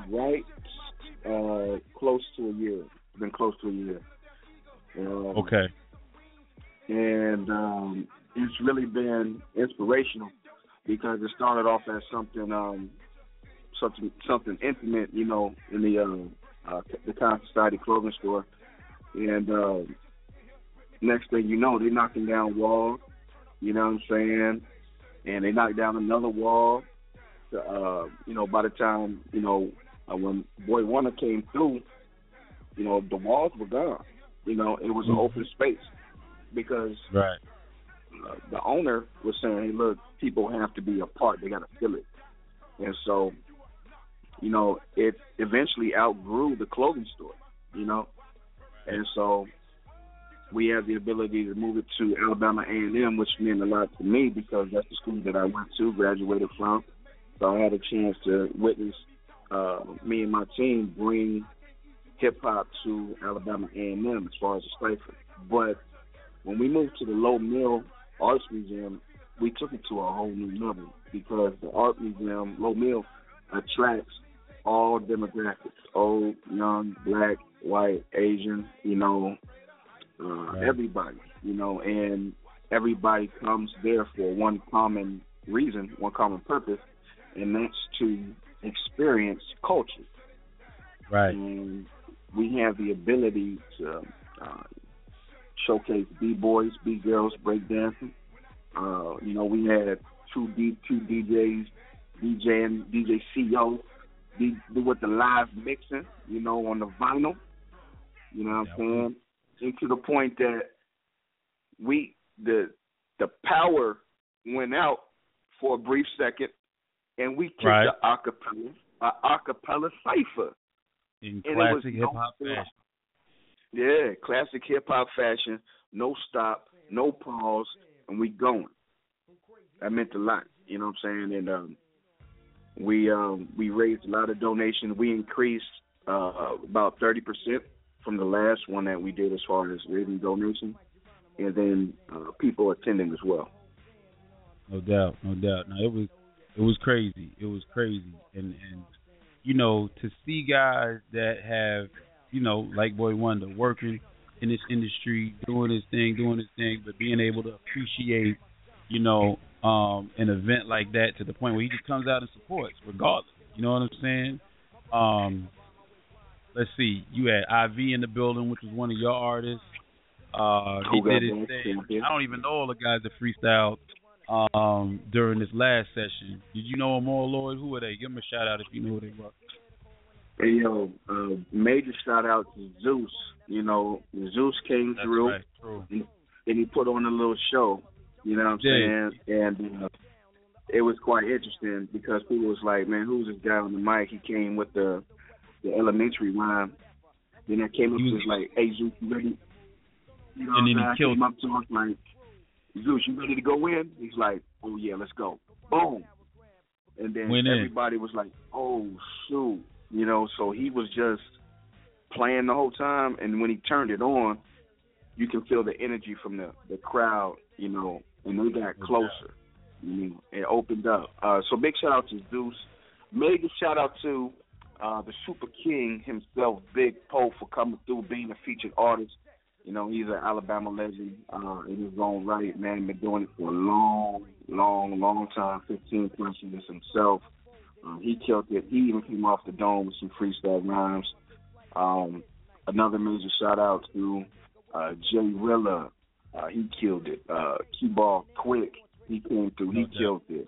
close to a year. It's been close to a year. Okay. And it's really been inspirational because it started off as something intimate, you know, in the Con Society clothing store, and next thing you know, they're knocking down walls. You know what I'm saying? And they knocked down another wall. By the time when Boy Wonder came through, the walls were gone. It was an open space because the owner was saying, hey, look, people have to be a part. They got to feel it. And so, it eventually outgrew the clothing store, And so we have the ability to move it to Alabama A&M, which meant a lot to me because that's the school that I went to, graduated from. So I had a chance to witness me and my team bring hip-hop to Alabama A&M as far as the cipher. But when we moved to the Low Mill Arts Museum, we took it to a whole new level because the Art Museum, Low Mill, attracts all demographics, old, young, black, white, Asian, everybody, and everybody comes there for one common reason, one common purpose, and that's to experience culture. Right. And we have the ability to showcase B-boys, B-girls, breakdancing. We had two DJs, DJ CO, with the live mixing, on the vinyl. You know what I'm saying? And to the point that the power went out for a brief second, and we kicked the acapella cipher. In classic hip-hop fashion. Yeah, classic hip-hop fashion. No stop, no pause, and we going. That meant a lot, you know what I'm saying? And we raised a lot of donations. We increased about 30% from the last one that we did as far as raising donations, and then people attending as well. No doubt. No, it was crazy. It was crazy, and to see guys that have like Boy Wonder working in this industry, doing his thing, but being able to appreciate an event like that to the point where he just comes out and supports regardless. You know what I'm saying? Let's see. You had IV in the building, which was one of your artists. He did his thing. I don't even know all the guys that freestyled during this last session. Did you know them all, Lloyd? Who were they? Give them a shout out if you know who they were. Hey, major shout out to Zeus. Zeus came through, right, true. and he put on a little show. You know what I'm saying? And it was quite interesting because people was like, man, who's this guy on the mic? He came with the elementary rhyme. Then I came up to like, hey, Zeus, you ready? And then he killed him. Up to him like, Zeus, you ready to go in? He's like, oh, yeah, let's go. Boom. and then Went in. everybody was like, "Oh shoot," you know. So he was just playing the whole time, and when he turned it on, you can feel the energy from the crowd, you know, and they got closer. You know, it opened up. So big shout out to Deuce. Mega shout out to the Super King himself, Big Poe, for coming through, being a featured artist. You know, he's an Alabama legend in his own right, man. Been doing it for a long time, 15 plus years himself. He killed it. He even came off the dome with some freestyle rhymes. Another major shout out to Jay Rilla. He killed it. Q-Ball Quick, he came through. He killed it.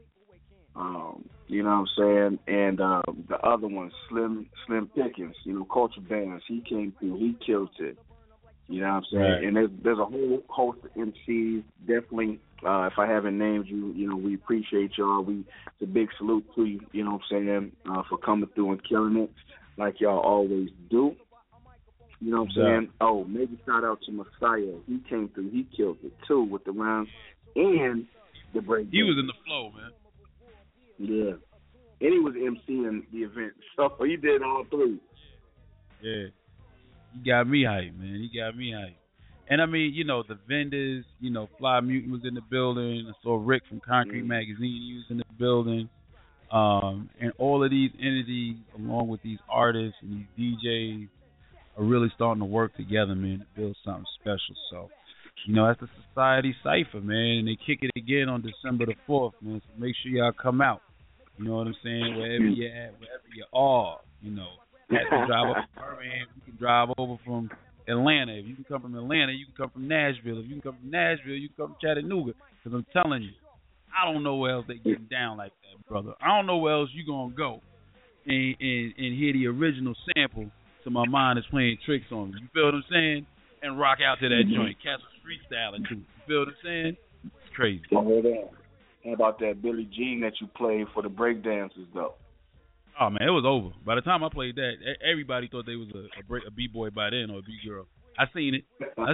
You know what I'm saying? And the other one, Slim Pickens, you know, Culture Bands, he came through. He killed it. You know what I'm saying? Right. And there's a whole host of MCs. Definitely, if I haven't named you, you know, we appreciate y'all. It's a big salute to you, you know what I'm saying, for coming through and killing it like y'all always do. You know what I'm saying? Oh, maybe shout out to Messiah. He came through. He killed it, too, with the rounds and the break. He was in the flow, man. Yeah. And he was emceeing the event. So he did all three. Yeah. He got me hyped, man. He got me hyped. And, I mean, you know, the vendors, you know, Fly Mutant was in the building. I saw Rick from Concrete Magazine. He was in the building. And all of these entities, along with these artists and these DJs, are really starting to work together, man, to build something special. So, you know, that's the Society Cypher, man, and they kick it again on December the 4th, man. So make sure y'all come out. You know what I'm saying? Wherever you're at, wherever you are, you know. You can drive up to Birmingham. You can drive over from Atlanta. If you can come from Atlanta, you can come from Nashville. If you can come from Nashville, you can come from Chattanooga. Because I'm telling you, I don't know where else they getting down like that, brother. I don't know where else you going to go and hear the original sample so my mind is playing tricks on me. You feel what I'm saying? And rock out to that joint. Cats was freestyling too. You feel what I'm saying? It's crazy. How about that Billie Jean that you played for the breakdancers, though? Oh, man, it was over. By the time I played that, everybody thought they was a B-boy by then or a B-girl. I seen it.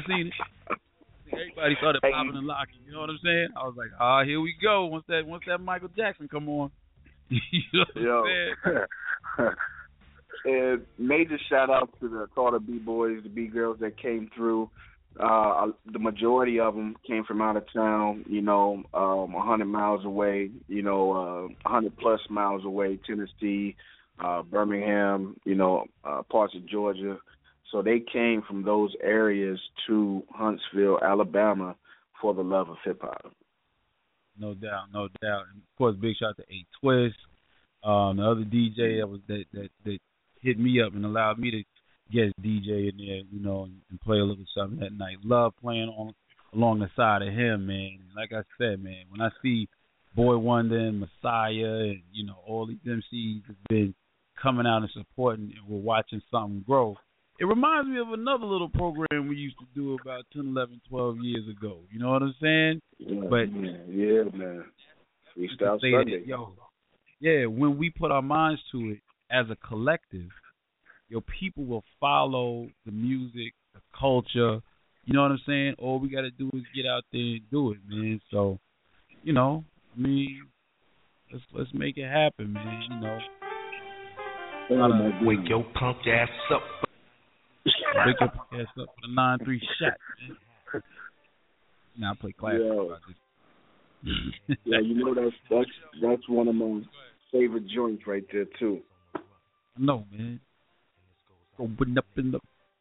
Everybody started popping and locking. You know what I'm saying? I was like, here we go. Once that Michael Jackson come on. You know what I'm saying? And major shout out to the Carter B-boys, the B-girls that came through. The majority of them came from out of town, you know, 100 miles away, you know, 100 plus miles away, Tennessee, Birmingham, you know, parts of Georgia. So they came from those areas to Huntsville, Alabama for the love of hip-hop. No doubt. And, of course, big shout out to A-Twist, the other DJ that hit me up and allowed me to get DJ in there, you know, and play a little something that night. Love playing along the side of him, man. And like I said, man, when I see Boy Wonder and Messiah and, you know, all these MCs have been coming out and supporting, and we're watching something grow, it reminds me of another little program we used to do about 10, 11, 12 years ago. You know what I'm saying? Yeah, but yeah, man. Freestyle Sunday. When we put our minds to it as a collective, people will follow the music, the culture. You know what I'm saying? All we got to do is get out there and do it, man. So, you know, I mean, let's make it happen, man. You know, wake your punk ass up. Wake your punk ass up for the 9-3 shot, man. Now I play classic about this. Yeah, you know that's one of my favorite joints right there too. No, man. Open up in the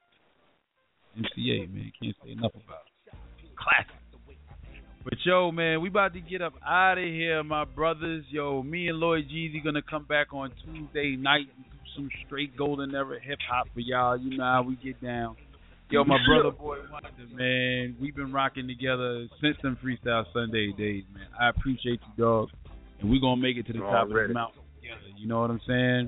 MCA, man. Can't say enough about it. Classic. But yo, man, we about to get up out of here, my brothers. Yo, me and Lloyd Jeezy gonna come back on Tuesday night and do some straight golden era hip hop for y'all. You know how we get down. Yo, my brother Boy Wonder, man. We've been rocking together since them Freestyle Sunday days, man. I appreciate you, dog. And we gonna make it to the top of the mountain together. You know what I'm saying?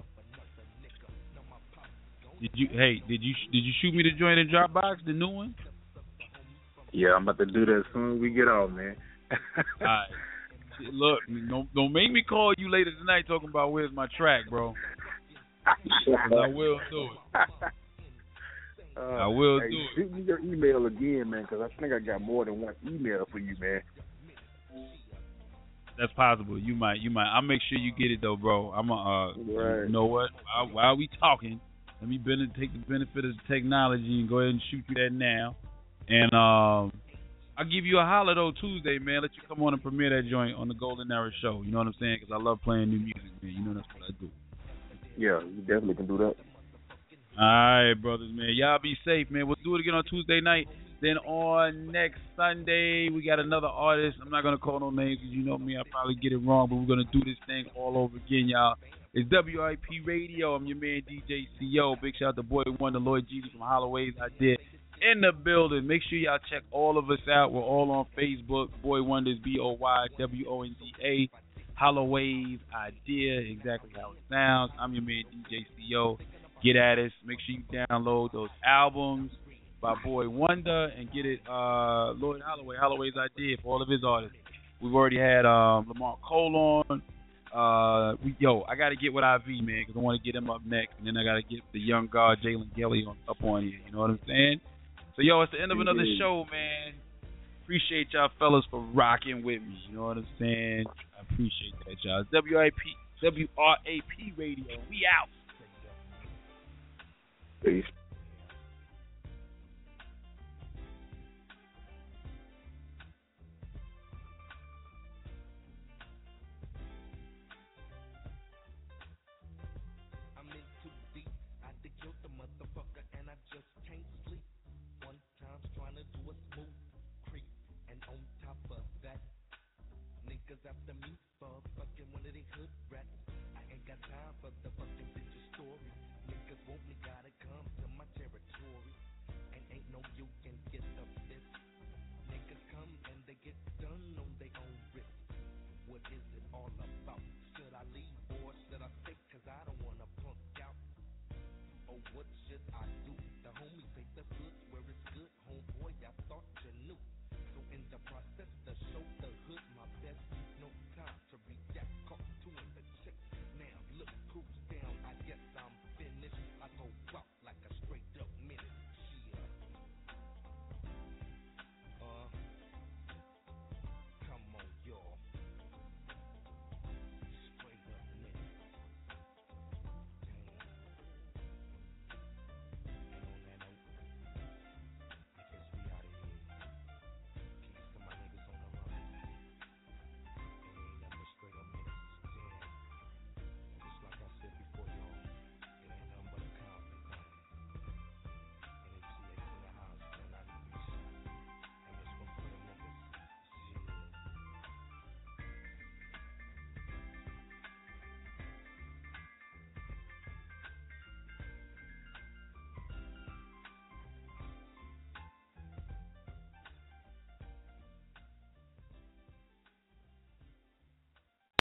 Did you shoot me the joint in Dropbox, the new one? Yeah, I'm about to do that as soon as we get off, man. All right. Look, don't make me call you later tonight talking about where's my track, bro. I will do it. I will do it. Shoot me your email again, man, because I think I got more than one email for you, man. That's possible. You might. I'll make sure you get it though, bro. I'm Right. You know what? While we talking, let me take the benefit of the technology and go ahead and shoot you that now. And I'll give you a holler though Tuesday, man. Let you come on and premiere that joint on the Golden Era Show. You know what I'm saying? Because I love playing new music, man. You know that's what I do. Yeah, you definitely can do that. All right, brothers, man. Y'all be safe, man. We'll do it again on Tuesday night. Then on next Sunday, we got another artist. I'm not going to call no names because you know me. I'll probably get it wrong, but we're going to do this thing all over again, y'all. It's WIP Radio. I'm your man, DJ CO. Big shout out to Boy Wonder, Lloyd G from Holloway's Idea in the building. Make sure y'all check all of us out. We're all on Facebook. Boy Wonders, BOYWONDA. Holloway's Idea, exactly how it sounds. I'm your man, DJ CO. Get at us. Make sure you download those albums by Boy Wonder and get it Lloyd Holloway, Holloway's Idea for all of his artists. We've already had Lamar Cole on. I got to get with IV, man, because I want to get him up next. And then I got to get the young guard, Jalen Gelly, up on here. You know what I'm saying? So, it's the end of another show, man. Appreciate y'all fellas for rocking with me. You know what I'm saying? I appreciate that, y'all. It's WRAP Radio. We out. Peace. I'm in too deep. I had to kill the motherfucker and I just can't sleep. One time's trying to do a smooth creep. And on top of that, niggas after me for fucking one of they hood rats. I ain't got time for the fucking bitch's story. Niggas want me, gotta come to my territory. And ain't no you can get up this. Niggas come and they get